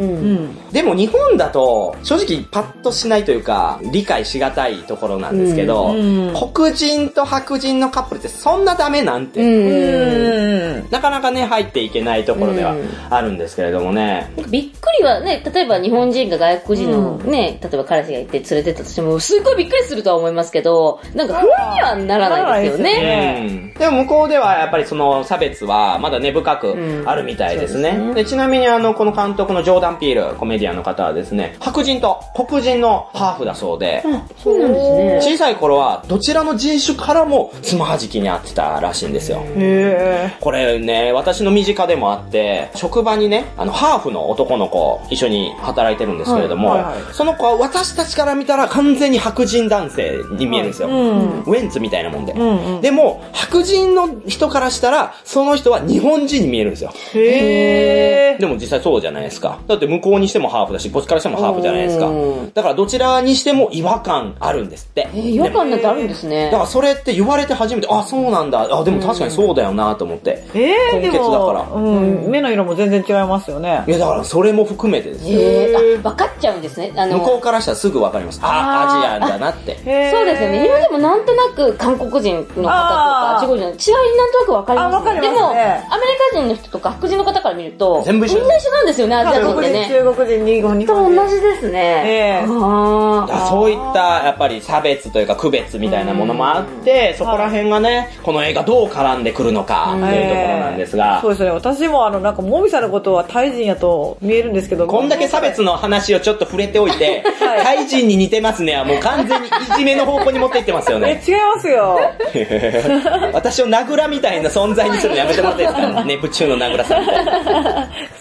[SPEAKER 3] でも日本だと、正直パッとしないというか、理解しがたいところなんですけど、うんうん、黒人と白人のカップルってそんなダメなんて、うん、なかなかね、入っていけないところではあるんですけれどもね。
[SPEAKER 2] びっくりはね、例えば日本人が外国人のね、うん、例えば彼氏がいて連れてったとしても、すっごいびっくりするとは思いますけど、なんか不安にはならないですよね。
[SPEAKER 3] うん、でも向こうではやっぱりその差別はまだ根深くあるみたいですね。うん、で、ちなみにあの、この監督のジョーダン・ピール、コメディアンの方はですね、白人と黒人のハーフだそうで、
[SPEAKER 2] うん、そうなんですね。
[SPEAKER 3] 小さい頃はどちらの人種からもつまはじきにあってたらしいんですよ。へー。これね、私の身近でもあって、職場にね、あの、ハーフの男の子一緒に働いてるんですけれども、はいはいはい、その子は私たちから見たら完全に白人男性に見えるんですよ。はい、うん、ウェンツみたいなもんで、うんうん。でも、白人の人からしたら、その人は日本人に見えるんですよ。へー。でも実際そうじゃないですか。だって向こうにしてもハーフだし、こっちからしてもハーフじゃないですか。だからどちらにしても違和感あるんですって。
[SPEAKER 2] えー、違和感なんてあるんですね。
[SPEAKER 3] だからそれって言われて初めて、あ、そうなんだ。あ、でも確かにそうだよなと思って。
[SPEAKER 4] えー、根血だから。うん、目の色も全然違いますよね。
[SPEAKER 3] いや、だからそれも含めてですよ。
[SPEAKER 2] えー、あ、分かっちゃうんですね。あの
[SPEAKER 3] 向こうからしたらすぐ分かります。あ、アジアンだなって。
[SPEAKER 2] そうですよね。日本でもなんとなく韓国人の方とか、中国人の違いなんとなく分かります、ね。
[SPEAKER 4] あ、分かりますね。
[SPEAKER 2] でも、アメリカ人の人とか白人の方から見ると、
[SPEAKER 3] 全部一緒。
[SPEAKER 2] みんな一緒なんですよね、アジア人ってね。
[SPEAKER 4] 中国人、日本人。
[SPEAKER 2] と同じですね。
[SPEAKER 3] えー、あそういったやっぱり差別というか区別みたいなものもあって、そこら辺がね、この映画どう絡んでくるのかというところなんですが。
[SPEAKER 4] そうですね。私もあのなんかもみさんのことはタイ人やと見えるんですけど、
[SPEAKER 3] こんだけ差別の話をちょっと触れておいて、はい、タイ人に似てますねはもう完全にいじめの方向に持っていってますよね。
[SPEAKER 4] え、違いますよ。
[SPEAKER 3] 私をナグラみたいな存在にするのやめてもらっていいですか？ネプチューンのナグラさんみたいな。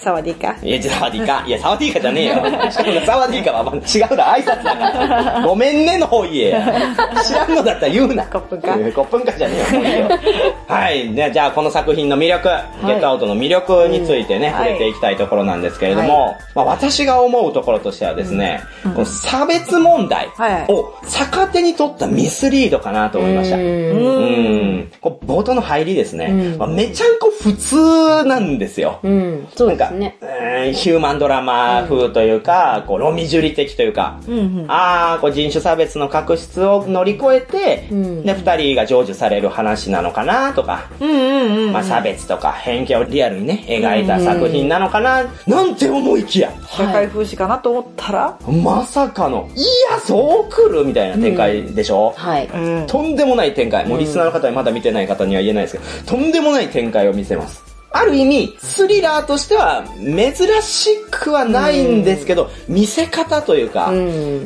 [SPEAKER 4] サワディーカ。
[SPEAKER 3] いや、サワディーカ。いや、サワディーカじゃねえよ。しかもサワディーカは違うだ、挨拶だから。ごめんねの方言えや。知らんのだったら言うな。
[SPEAKER 4] コップンカ。
[SPEAKER 3] コップンカじゃねえよ、もういいよ。はい。ね、じゃあこの作品の魅力、はい、ゲットアウトの魅力についてね、うん、触れていきたいところなんですけれども、はい、まあ私が思うところとしてはですね、うん、この差別問題を逆手に取ったミスリードかなと思いました。うん。うんこう冒頭の入りですね、うんまあ、めちゃんこ普通なんですよ。
[SPEAKER 2] うん。そうですね。
[SPEAKER 3] なんか、ヒューマンドラマ風というか、うん、こうロミジュリ的というか、うんうん、ああ、こう人種差別の確執を乗り越えて、うん、で、二人が成就される話なのかなとか、うんうんうんうん、まあ差別とか偏見をリアルにね、描いた作品なのかな、うんうん、なんて思いきや。
[SPEAKER 4] 社会風刺かなと思ったら、
[SPEAKER 3] はい、まさかの、いや、そう来るみたいな展開でしょ、うん、はい、うん。とんでもない展開。もうリスナーの方にまだ見てない方には言えないですけど、とんでもない展開を見せます。ある意味、スリラーとしては珍しくはないんですけど、うん、見せ方というか、うん、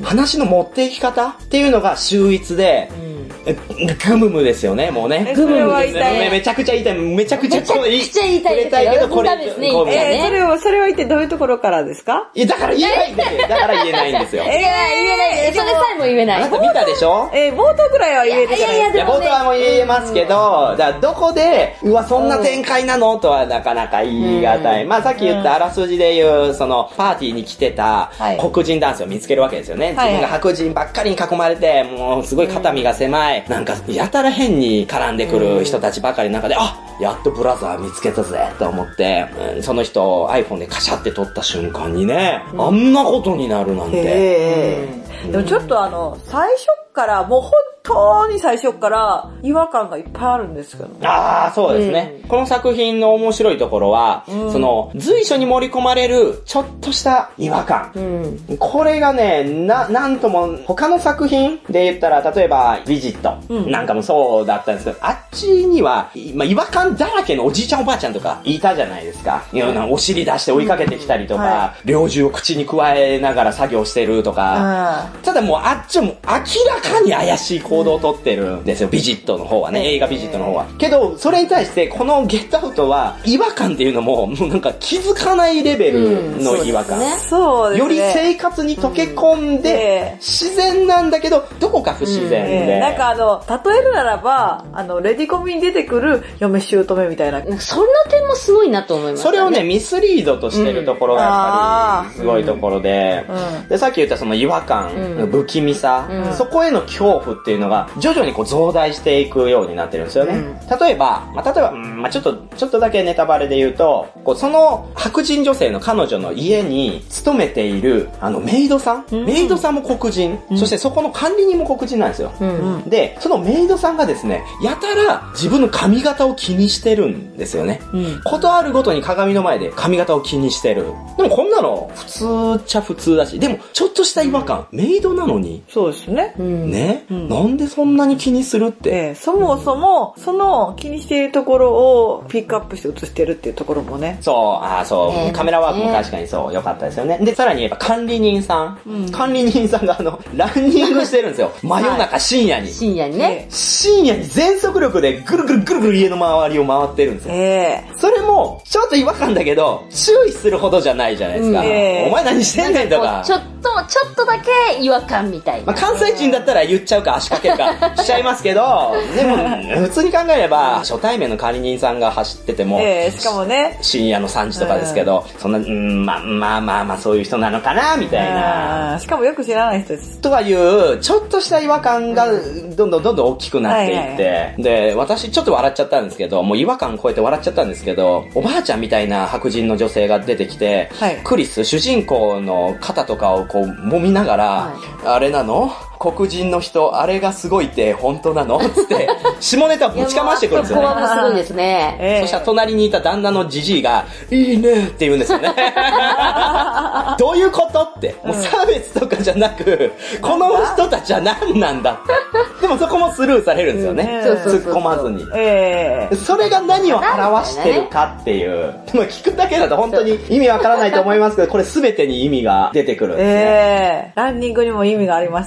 [SPEAKER 3] 話の持っていき方っていうのが秀逸で、うんグムムですよね、もうね。
[SPEAKER 4] グムムですね。
[SPEAKER 3] めちゃくちゃ言いたい。めちゃくちゃ
[SPEAKER 2] これ。めちゃくちゃ言いたいですけど、これですね、
[SPEAKER 4] えー、それを、それは言ってどういうところからですか？
[SPEAKER 3] いや、だから言えないんですよ。だから言えないんですよ。
[SPEAKER 2] えー、言えない。それさえも言えない。
[SPEAKER 3] あなた見たでしょ？
[SPEAKER 4] えー、冒頭くらいは言えてじゃないですか。
[SPEAKER 3] いや、冒頭はもう言えますけど、だからどこで、うわ、そんな展開なのとはなかなか言い難い。まあさっき言ったあらすじで言う、その、パーティーに来てた黒人男性を見つけるわけですよね。自分が白人ばっかりに囲まれて、もうすごい肩身が狭い。なんか、やたら変に絡んでくる人たちばかりの中で、あ、やっとブラザー見つけたぜと思って、うん、その人を iPhone でカシャって撮った瞬間にね、うん、あんなことになるなんて。
[SPEAKER 4] へー、うん、でもちょっとあの、最初からもう本当に最初から違和感がいっぱいあるんですけど、ね、
[SPEAKER 3] ああ、そうですね、うん。この作品の面白いところは、うん、その随所に盛り込まれるちょっとした違和感。うん、これがね、な、なんとも他の作品で言ったら、例えばビジットなんかもそうだったんですけど、うん、あっちには、まあ、違和感だらけのおじいちゃんおばあちゃんとかいたじゃないですか。うん、お尻出して追いかけてきたりとか、うんはい、猟銃を口に加えながら作業してるとか、うん、ただもうあっちも明らかに怪しい行動をとってるんですよ、ビジットの方はね、映画ビジットの方は。けど、それに対してこのゲットアウトは違和感っていうのも、もうなんか気づかないレベルの違和感。
[SPEAKER 4] うん、そうですね。
[SPEAKER 3] より生活に溶け込んで、自然なんだけど、どこか不自然で。
[SPEAKER 4] うん、なんかあの、例えるならば、あの、レディコミに出てくる嫁姑みたいな。
[SPEAKER 2] そんな点もすごいなと思います、ね。
[SPEAKER 3] それをね、ミスリードとしてるところがやっぱりすごいところで、うん、で、さっき言ったその違和感、うん、不気味さ、うん、そこへの恐怖っていうのが徐々にこう増大していくようになってるんですよね。うん、例えば、まあ、例えば、うんまあ、ちょっと、ちょっとだけネタバレで言うと、こうその白人女性の彼女の家に勤めている、あの、メイドさん、うん、メイドさんも黒人、うん、そしてそこの管理人も黒人なんですよ。うん、で、そのメイドさんがですね、やたら自分の髪型を気にしてるんですよね。うん、ことあるごとに鏡の前で髪型を気にしてる。でもこんなの普通っちゃ普通だし、でもちょっとした違和感、メイドなのに。
[SPEAKER 4] そうですね。
[SPEAKER 3] ね、うん、なんでそんなに気にするって。
[SPEAKER 4] えー、そもそも、その気にしているところをピックアップして映してるっていうところもね。
[SPEAKER 3] そう、ああ、そう、えー、カメラワークも確かにそう、良かったですよね。で、さらに言えば管理人さん。うん、管理人さんがあの、ランニングしてるんですよ。真夜中深夜に。はい、
[SPEAKER 2] 深夜にね。
[SPEAKER 3] 深夜に全速力でぐるぐるぐるぐる家の周りを回ってるんですよ。
[SPEAKER 4] えー、
[SPEAKER 3] それも、ちょっと違和感だけど、注意するほどじゃないじゃないですか。えー、お前何してんねんとか。
[SPEAKER 2] ちょっと、ちょっとだけ違和感みたいな。
[SPEAKER 3] まあ、関西人だったら言っちゃうか足掛けるかしちゃいますけど、でも、普通に考えれば、初対面の管理人さんが走ってても、
[SPEAKER 4] えー、しかもね、
[SPEAKER 3] 深夜のさんじとかですけど、うん、そんな、うん、まあまあまあまあそういう人なのかな、みたいな。
[SPEAKER 4] しかもよく知らない人です。
[SPEAKER 3] とはいう、ちょっとした違和感が、どんどんどんどん大きくなっていって、はいはいはい、で、私ちょっと笑っちゃったんですけど、もう違和感超えて笑っちゃったんですけど、おばあちゃんみたいな白人の女性が出てきて、はい、クリス、主人公の肩とかをこう揉みながら、はい、あれなの？黒人の人、あれがすごいって本当なのつって、下ネタをぶちかましてくるんですよね。
[SPEAKER 2] そこはすごいですね。
[SPEAKER 3] えー、そしたら隣にいた旦那のジジイが、いいねって言うんですよね。どういうことって。もう差別とかじゃなく、うん、この人たちは何なんだって。でもそこもスルーされるんですよね。うん、突っ込まずに、えー。それが何を表してるかっていう。でも聞くだけだと本当に意味わからないと思いますけど、これ全てに意味が出てくるんですね。
[SPEAKER 4] えー、ランニングにも意味がありますしね。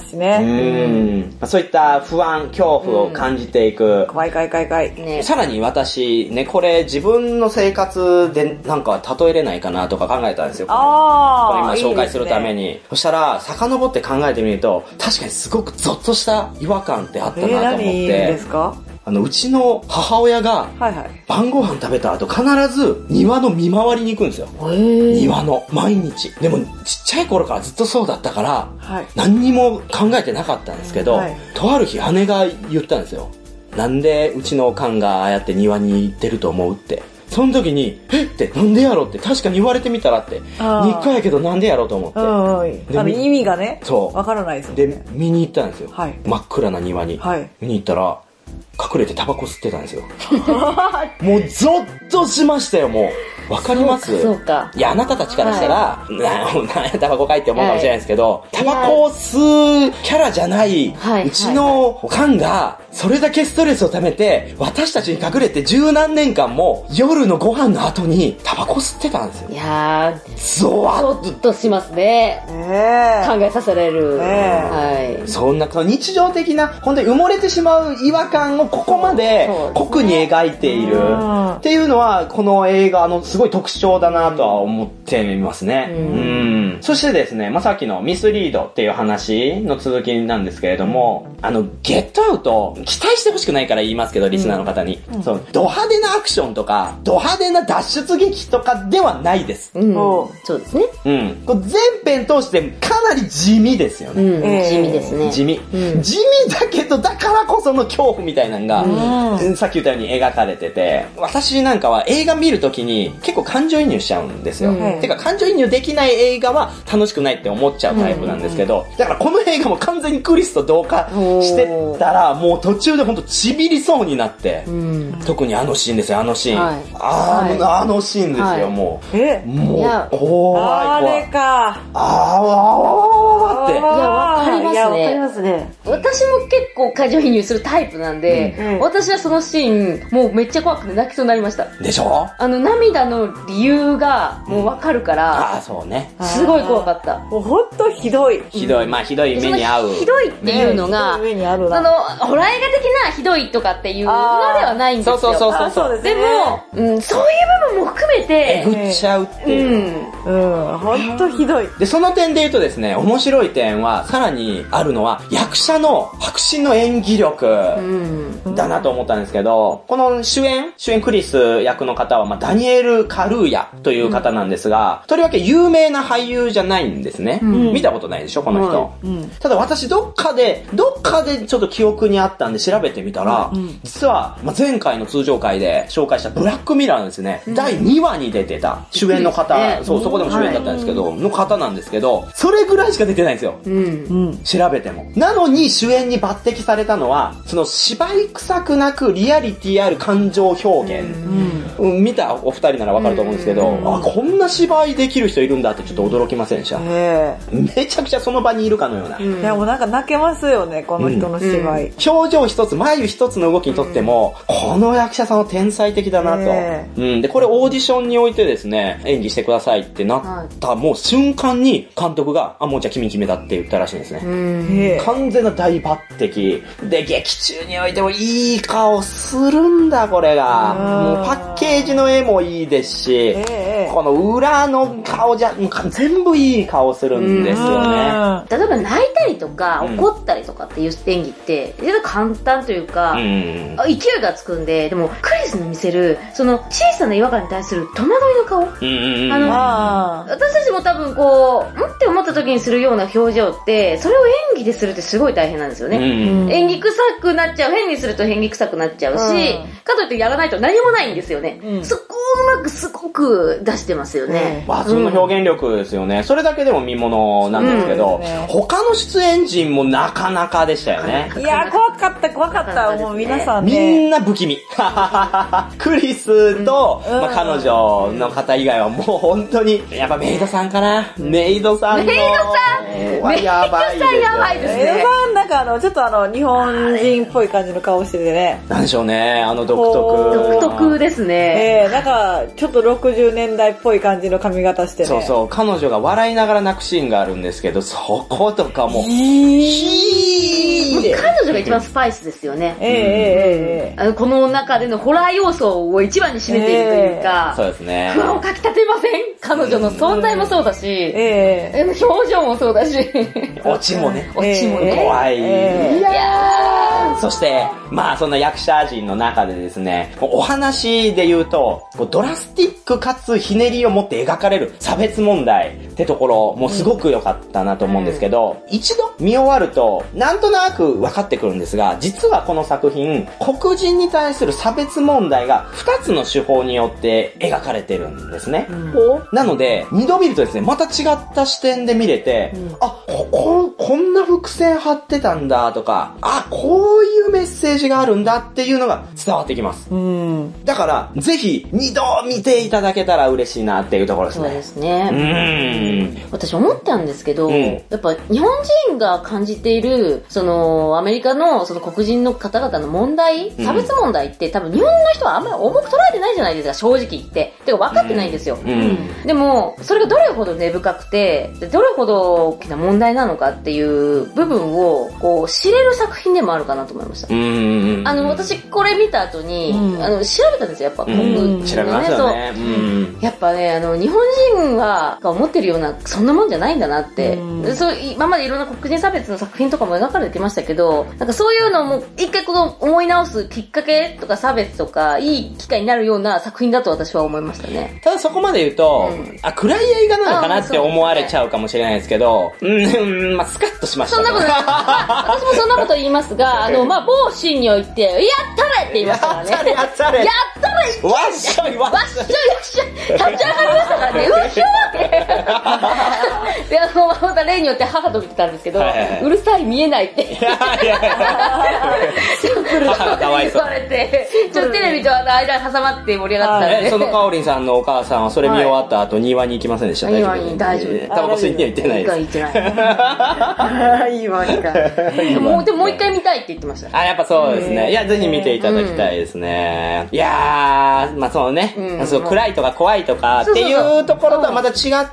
[SPEAKER 3] うん。そういった不安、恐怖を感じていく。うん、
[SPEAKER 4] 怖い怖い怖い怖い。
[SPEAKER 3] ね、さらに私、ね、これ自分の生活でなんか例えれないかなとか考えたんですよ。ああ。今紹介するために。いいですね、そしたら、遡って考えてみると、確かにすごくゾッとした違和感ってあったなと思って。
[SPEAKER 4] えー、何ですか？
[SPEAKER 3] あの、うちの母親が、晩ご飯食べた後必ず庭の見回りに行くんですよ。庭の、毎日。でも、ちっちゃい頃からずっとそうだったから、はい、何にも考えてなかったんですけど、はい、とある日姉が言ったんですよ。なんでうちのおかんがああやって庭に行ってると思うって。その時に、えってなんでやろって確かに言われてみたらって、日課やけどなんでやろうと思って。
[SPEAKER 4] あの意味がね、そう。わからないですよね。
[SPEAKER 3] で、見に行ったんですよ。はい、真っ暗な庭に。はい、見に行ったら、隠れてタバコ吸ってたんですよ。もうゾッとしましたよ、もう。わかります？
[SPEAKER 2] そうか。
[SPEAKER 3] いや、あなたたちからしたら、はい、な、なんやタバコかいって思うかもしれないですけど、はい、タバコを吸うキャラじゃない、はい、うちのおかんが、それだけストレスを溜めて、私たちに隠れて十何年間も、夜のご飯の後にタバコ吸ってたんですよ。
[SPEAKER 2] いや
[SPEAKER 3] ー、ゾワ
[SPEAKER 2] ッゾッとしますね。えー、考えさせられる。え
[SPEAKER 3] ー、はい。そんな、日常的な、本当に埋もれてしまう違和感をここまで濃くに描いている。っていうのは、この映画のすごい特徴だなとは思ってみますね。うん。うん、そしてですね、まあ、さっきのミスリードっていう話の続きなんですけれども、あの、ゲットアウト、期待してほしくないから言いますけど、リスナーの方に。うん、そう、ド派手なアクションとか、ド派手な脱出劇とかではないです。
[SPEAKER 2] うん。そうですね。
[SPEAKER 3] うん。これ全編通してかなり地味ですよね。
[SPEAKER 2] うん、えー、地味ですね。
[SPEAKER 3] 地味、うん。地味だけど、だからこその恐怖みたいなのが、うん、さっき言ったように描かれてて、私なんかは映画見るときに結構感情移入しちゃうんですよ。うん、てか感情移入できない映画は楽しくないって思っちゃうタイプなんですけど、だからこの映画も完全にクリスと同化してたら、もう途中でほんとちびりそうになって、うん、特にあのシーンですよ、あのシーン。はい、あ, のあのシーンですよ、はい、もう。えもう、怖い怖い。
[SPEAKER 4] あれか。
[SPEAKER 3] あーわわわわわって。いや、
[SPEAKER 2] わかりますね。いや、わ
[SPEAKER 4] かりますね。
[SPEAKER 2] 私も結構感情移入するタイプなんで、うんうん、私はそのシーン、もうめっちゃ怖くて泣きそうになりました。
[SPEAKER 3] でしょ？
[SPEAKER 2] あの、涙の理由がもうわかるから、うん、
[SPEAKER 3] ああ、そうね。
[SPEAKER 2] すごい怖かった。
[SPEAKER 4] もうほんとひどい。
[SPEAKER 3] ひどい、まあひどい目に遭う。
[SPEAKER 2] ひどいっていうのが、ね、目にあるな。あの、ホラー映画的なひどいとかっていうのではないんですよ。
[SPEAKER 3] そうそうそうそう。
[SPEAKER 2] でも、うん、そういう部分も含めて、
[SPEAKER 3] えぐっちゃうっていう。
[SPEAKER 4] うん、うん、ほんとひどい。
[SPEAKER 3] で、その点で言うとですね、面白い点は、さらにあるのは、役者の迫真の演技力だなと思ったんですけど、この主演、主演クリス役の方は、まあ、ダニエル・カルーヤという方なんですが、うん、とりわけ有名な俳優じゃないんですね。うん、見たことないでしょ、この人。うんうん、ただ私、どっかで、どっかでちょっと記憶にあったんで調べてみたら、うん、実は、まあ、前回の通常回で紹介したブラックミラーのですね、うん、だいにわに出てた主演の方、ね、そう、そこでも主演だったんですけど、はい、の方なんですけど、それぐらいしか出てないんですよ。うん、調べても。なのに主演に抜擢されたのは、その芝居臭くなくリアリティある感情表現。うん、見たお二人ならわかると思うんですけど、うん、あ、こんな芝居できる人いるんだってちょっと驚きませんでした。めちゃくちゃその場にいるかのような。
[SPEAKER 4] うん、いやもうなんか泣けますよね、この人の芝居。
[SPEAKER 3] うん、表情一つ、眉一つの動きにとっても、うん、この役者さんは天才的だなと。うん、で、これオーディションにおいてですね、演技してくださいってなった、はい、もう瞬間に監督が、あ、もうじゃあ君決めたって言ったらしいんですね。うん、完全な大抜擢。で、劇中においてもいい顔するんだ、これが。もうパッケージの絵もいいですし、えー、この裏の顔じゃ、全部いい顔するんですよね。
[SPEAKER 2] 例えば泣いたりとか、怒ったりとかっていう演技って、全然簡単というか、うん、勢いがつくんで、でも、クリスの見せる、その小さな違和感に対する戸惑いの顔。うん、あの、あ私たちも多分こう、んって思った時にするような表情って、それを演技でするってすごい大変なんですよね。うん、演技臭くなっちゃう、変にすると演技臭くなっちゃうし、うん、かといってやらないと何もないんですよね。うん、そこをうまくすごく出してますよね。
[SPEAKER 3] 抜群の表現力ですよね。それだけでも見ものなんですけど、うんね、他の出演陣もなかなかでしたよね。
[SPEAKER 4] いや、怖かった、怖かった。もう皆さんね。
[SPEAKER 3] みんな不気味。クリスと、うんまあ、彼女の方以外はもう本当に、やっぱメイドさんかな。メイドさんの。
[SPEAKER 2] メイドさんメイドさんやばいですね。
[SPEAKER 4] メイドさん、なんかあの、ちょっとあの、日本人っぽい感じの顔しててね。
[SPEAKER 3] なんでしょうね、あの独特。
[SPEAKER 2] 独特ですね。
[SPEAKER 4] えー、なんか、ちょっとろくじゅうねんだいっぽい感じの髪型してね。
[SPEAKER 3] そうそう、彼女が笑いながら泣くシーンがあるんですけど、そことかも、ヒ
[SPEAKER 2] 一番スパイスですよね。
[SPEAKER 4] ええええ
[SPEAKER 2] あの、この中でのホラー要素を一番に占めているというか、
[SPEAKER 3] そうですね。
[SPEAKER 2] 不安をかき立てません？彼女の存在もそうだし、ええ表情もそうだし、
[SPEAKER 3] オチもね。
[SPEAKER 2] オチもね。
[SPEAKER 3] 怖い。
[SPEAKER 2] いやー。
[SPEAKER 3] そして、まあその役者陣の中でですね、お話で言うと、ドラスティックかつひねりを持って描かれる差別問題ってところもすごく良かったなと思うんですけど、うん、一度見終わるとなんとなく分かってくるんですが、実はこの作品、黒人に対する差別問題がふたつの手法によって描かれてるんですね。うん、なので、二度見るとですね、また違った視点で見れて、うん、あ、こ、こ、こんな伏線張ってたんだとか、あ、こういうメッセージがあるんだっていうのが伝わってきます。うん、だから、ぜひ二度見ていただけたら嬉しいなっていうところですね。
[SPEAKER 2] そうですね。うん。私思ったんですけど、うん、やっぱ日本人が感じている、その、アメリカのその黒人の方々の問題、差別問題って多分日本の人はあんまり重く捉えてないじゃないですか、正直言って。てか分かってないんですよ。うんうん、でも、それがどれほど根深くて、どれほど大きな問題なのかっていう部分を、こう、知れる作品でもあるかなと思いました。うんあの、私これ見た後に、うん、あの、調べたんですよ、やっぱ。僕のね、
[SPEAKER 3] 調べましたよね。
[SPEAKER 2] そう、うん。やっぱね、あの、日本人は、が思ってるような、そんなもんじゃないんだなって。うん、そう今までいろんな黒人差別の作品とかも描かれてきましたけど、なんかそういうのも、一回この思い直すきっかけとか差別とか、いい機会になるような作品だと私は思いましたね。
[SPEAKER 3] ただそこまで言うと、うん、あ、暗い映画なのかなって思われちゃうかもしれないですけど、うん、まあ、スカッとしました、ね。
[SPEAKER 2] そんなことない。私もそんなこと言いますが、あの、まあ、某シーンにおいて、やったれって言いましたからね。やったれやったれやったれ
[SPEAKER 3] わっしょいわっしょいわっ
[SPEAKER 2] しょい立ち上がりましたからね、うっしょーってで、あの、また例によって母と見てたんですけど、はいはいはい、うるさい見えないって。いやいやいやシンプルなこと言われて、ちょっとテレビとあの間に挟まって盛り上がってたんで。
[SPEAKER 3] そのかおりんさんのお母さんはそれ見終わった後、庭に行きませんでした？
[SPEAKER 2] 庭に大丈夫。
[SPEAKER 3] タバコ吸いには行ってないです。
[SPEAKER 2] 行ってない。庭にか。もう、でももう一回見たいって言ってました。
[SPEAKER 3] あ、やっぱそうですね。いや、ぜひ見ていただきたいですね。いやー、まあそうね、そう暗いとか怖いとかっていうところとはまた違った、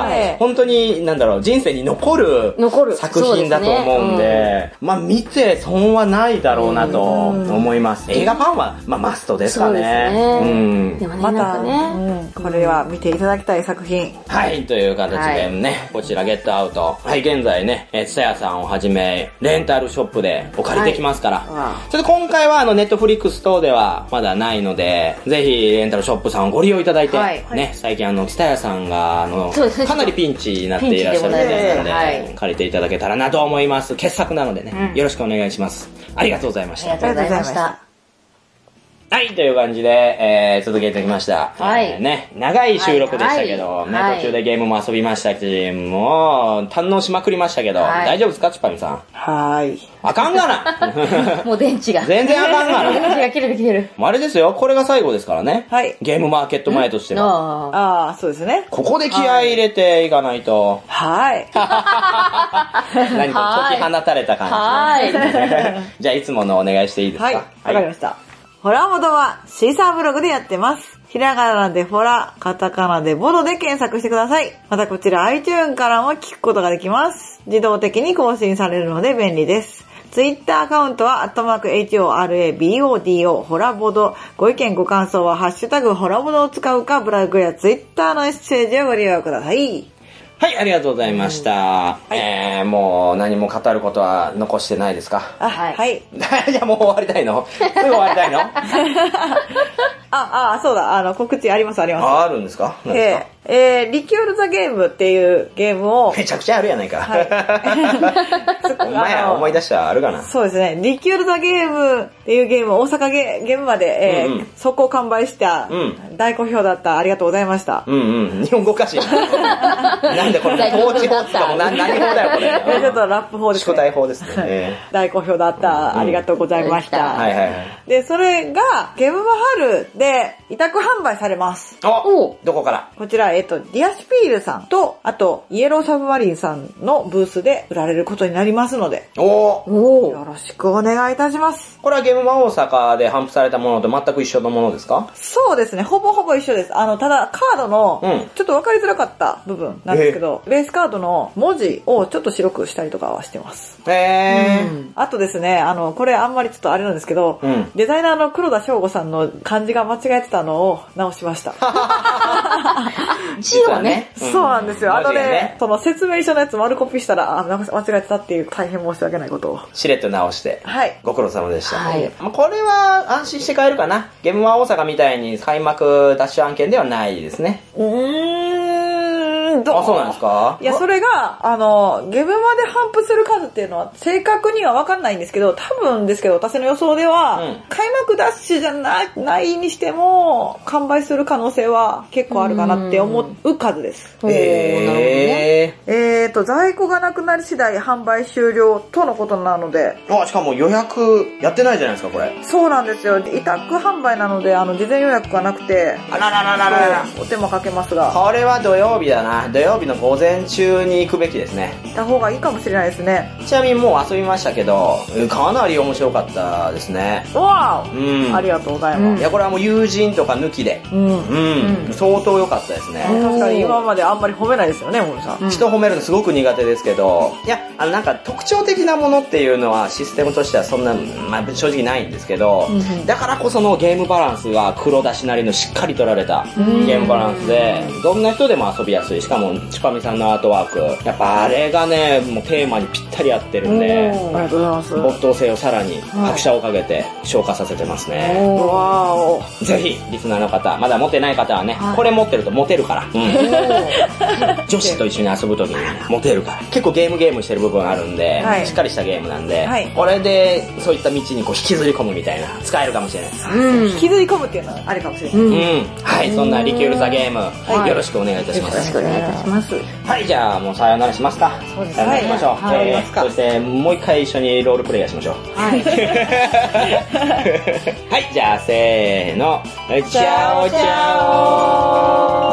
[SPEAKER 3] 本当に、なんだろう、人生に残る作品だと思うんで、まあ見て損はないだろうなと思います。映画ファンは、まあマストですかね。そうですね。うん。
[SPEAKER 2] でもね、
[SPEAKER 4] またね、これは見ていただきたい作品。
[SPEAKER 3] はい、という形でね、こちらゲットアウト。はい、現在ね、ツタヤさんをはじめ、レンタルショップでお借りできますから。ちょっと今回はあの、ネットフリックス等ではまだないので、ぜひレンタルショップさんをご利用いただいて、ね、最近あの、ツタヤさんが、あの、かなりピンチになっていらっしゃるみたいなので、借りていただけたらなと思います。傑作なのでね、よろしくお願いします。ありがとうございました。
[SPEAKER 2] ありがとうございました。
[SPEAKER 3] はい、という感じで、えー、続けてきました。はい。えー、ね、長い収録でしたけど、はいはい、ね、途中でゲームも遊びましたし、もう、堪能しまくりましたけど、はい、大丈夫ですか、チュパミさん。
[SPEAKER 4] はーい。
[SPEAKER 3] あかんがな
[SPEAKER 2] もう電池が。
[SPEAKER 3] 全然あかんがな。
[SPEAKER 2] 電池が切れてきてる。
[SPEAKER 3] あれですよ、これが最後ですからね。はい。ゲームマーケット前としては。
[SPEAKER 4] ああ、そうですね。
[SPEAKER 3] ここで気合い入れていかないと。
[SPEAKER 4] はい。
[SPEAKER 3] 何か解き放たれた感じ。はい。じゃあ、いつものお願いしていいですか？
[SPEAKER 4] はい。わかりました。ホラボドはシーサーブログでやってます。ひらがなでホラ、カタカナでボドで検索してください。またこちら iTunes からも聞くことができます。自動的に更新されるので便利です。Twitter アカウントは、アットマーク エイチオーアールエービーオーディーオー ホラボド。ご意見ご感想は、ハッシュタグホラボドを使うか、ブログや Twitter のメッセージをご利用ください。
[SPEAKER 3] はい、ありがとうございました。うんはい、えー、もう何も語ることは残してないですか？
[SPEAKER 4] あ、はい。はい。
[SPEAKER 3] いや、もう終わりたいの？すぐ終わりたいの？
[SPEAKER 4] あ、あ、そうだ、あの、告知あります、あります。
[SPEAKER 3] あ、あるんですか？
[SPEAKER 4] えー、えー、リキュールザゲームっていうゲームを。
[SPEAKER 3] めちゃくちゃあるやないか。はい。お前や、思い出したらあるかな。
[SPEAKER 4] そうですね。リキュールザゲームっていうゲーム、大阪ゲゲームまで、えー、うんうん、速攻完売した、うん、大好評だった。ありがとうございました。
[SPEAKER 3] うんうん。日本語おかしいな。なんでこれ、統治法ってかも何法だよ、これ。
[SPEAKER 4] ちょっとラップ法ですね。
[SPEAKER 3] 宿題法ですね。
[SPEAKER 4] 大好評だった。ありがとうございました。はいはいはい。で、それが、ゲームマハルで委託販売されます。
[SPEAKER 3] おどこから？
[SPEAKER 4] こちら、 えっと、ディアシピールさんと、あと、イエローサブマリンさんのブースで売られることになりますので、
[SPEAKER 3] お
[SPEAKER 4] ーよろしくお願いいたします。
[SPEAKER 3] これはゲームマ大阪で頒布されたものと全く一緒のものですか？
[SPEAKER 4] そうですね、ほぼほぼ一緒です。あの、ただ、カードの、うん、ちょっと分かりづらかった部分なんですけど、ベースカードの文字をちょっと白くしたりとかはしてます。
[SPEAKER 3] へー。
[SPEAKER 4] うん、あとですね、あの、これあんまりちょっとあれなんですけど、うん、デザイナーの黒田翔吾さんの漢字が間違えてたのを直しました。
[SPEAKER 2] 字はね。
[SPEAKER 4] そうなんですよ。あとね、その説明書のやつ丸コピーしたら、あ、間違えてたっていう大変申し訳ないことを。
[SPEAKER 3] しれっと直して。
[SPEAKER 4] はい。
[SPEAKER 3] ご苦労様でした。はい。これは安心して買えるかな。ゲームマ大阪みたいに開幕ダッシュ案件ではないですね。
[SPEAKER 4] うーん、どう？
[SPEAKER 3] あ、そうなんですか？
[SPEAKER 4] いや、それが、あの、ゲームまで頒布する数っていうのは正確には分かんないんですけど、多分ですけど、私の予想では、うん、開幕ダッシュじゃな、ないにしても、完売する可能性は結構あるかなって思う数です。
[SPEAKER 3] へー。なるほどね。
[SPEAKER 4] えーと、在庫がなくなり次第販売終了とのことなので。
[SPEAKER 3] あ、しかも予約やってないじゃないですか、これ。
[SPEAKER 4] そうなんですよ。委託販売なので、あの、事前予約がなくて、
[SPEAKER 3] あらららららら。
[SPEAKER 4] お手間かけますが。
[SPEAKER 3] これは土曜日だな。土曜日の午前中に行くべきですね。
[SPEAKER 4] 行った方がいいかもしれないですね。
[SPEAKER 3] ちなみにもう遊びましたけど、かなり面白かったですね。
[SPEAKER 4] わー、うん、ありがとうございます。うん、
[SPEAKER 3] いや、これはもう友人とか抜きで。うん。うん。うん、相当良かったですね。
[SPEAKER 4] 確かに今まであんまり褒めないですよね、森さん。
[SPEAKER 3] うん、人褒めるのすごく苦手ですけど、いや、あのなんか特徴的なものっていうのはシステムとしてはそんな、まあ正直ないんですけど、うん、だからこそのゲームバランスが黒出しなりのしっかり取られたゲームバランスで、どんな人でも遊びやすい。しかも、チパミさんのアートワーク。やっぱあれがね、もうテーマにぴったり合ってるんで、
[SPEAKER 4] ありがとうございます。
[SPEAKER 3] 没頭性をさらに拍車をかけて消化させてますね。
[SPEAKER 4] わ
[SPEAKER 3] ーぜひ、リスナーの方、まだ持ってない方はね、これ持ってるとモテるから。うん、女子と一緒に遊ぶときにモテるから。結構ゲームゲームしてる部分があるんで、はい、しっかりしたゲームなんで、はい、これでそういった道にこう引きずり込むみたいな、使えるかもしれないです。
[SPEAKER 4] うん、引きずり込むっていうのはあれかもしれない。うん。
[SPEAKER 3] うん、はい、そんなリキュールザゲーム、はい、よろしくお願いいたします。
[SPEAKER 4] よろしくお願いいたします。
[SPEAKER 3] はい、じゃあもうさよならしますか。
[SPEAKER 4] そうですね。
[SPEAKER 3] さよならしましょう。はい、えー、そしてもう一回一緒にロールプレイヤーしましょう。はい。はい、じゃあせーの。チャオチャオ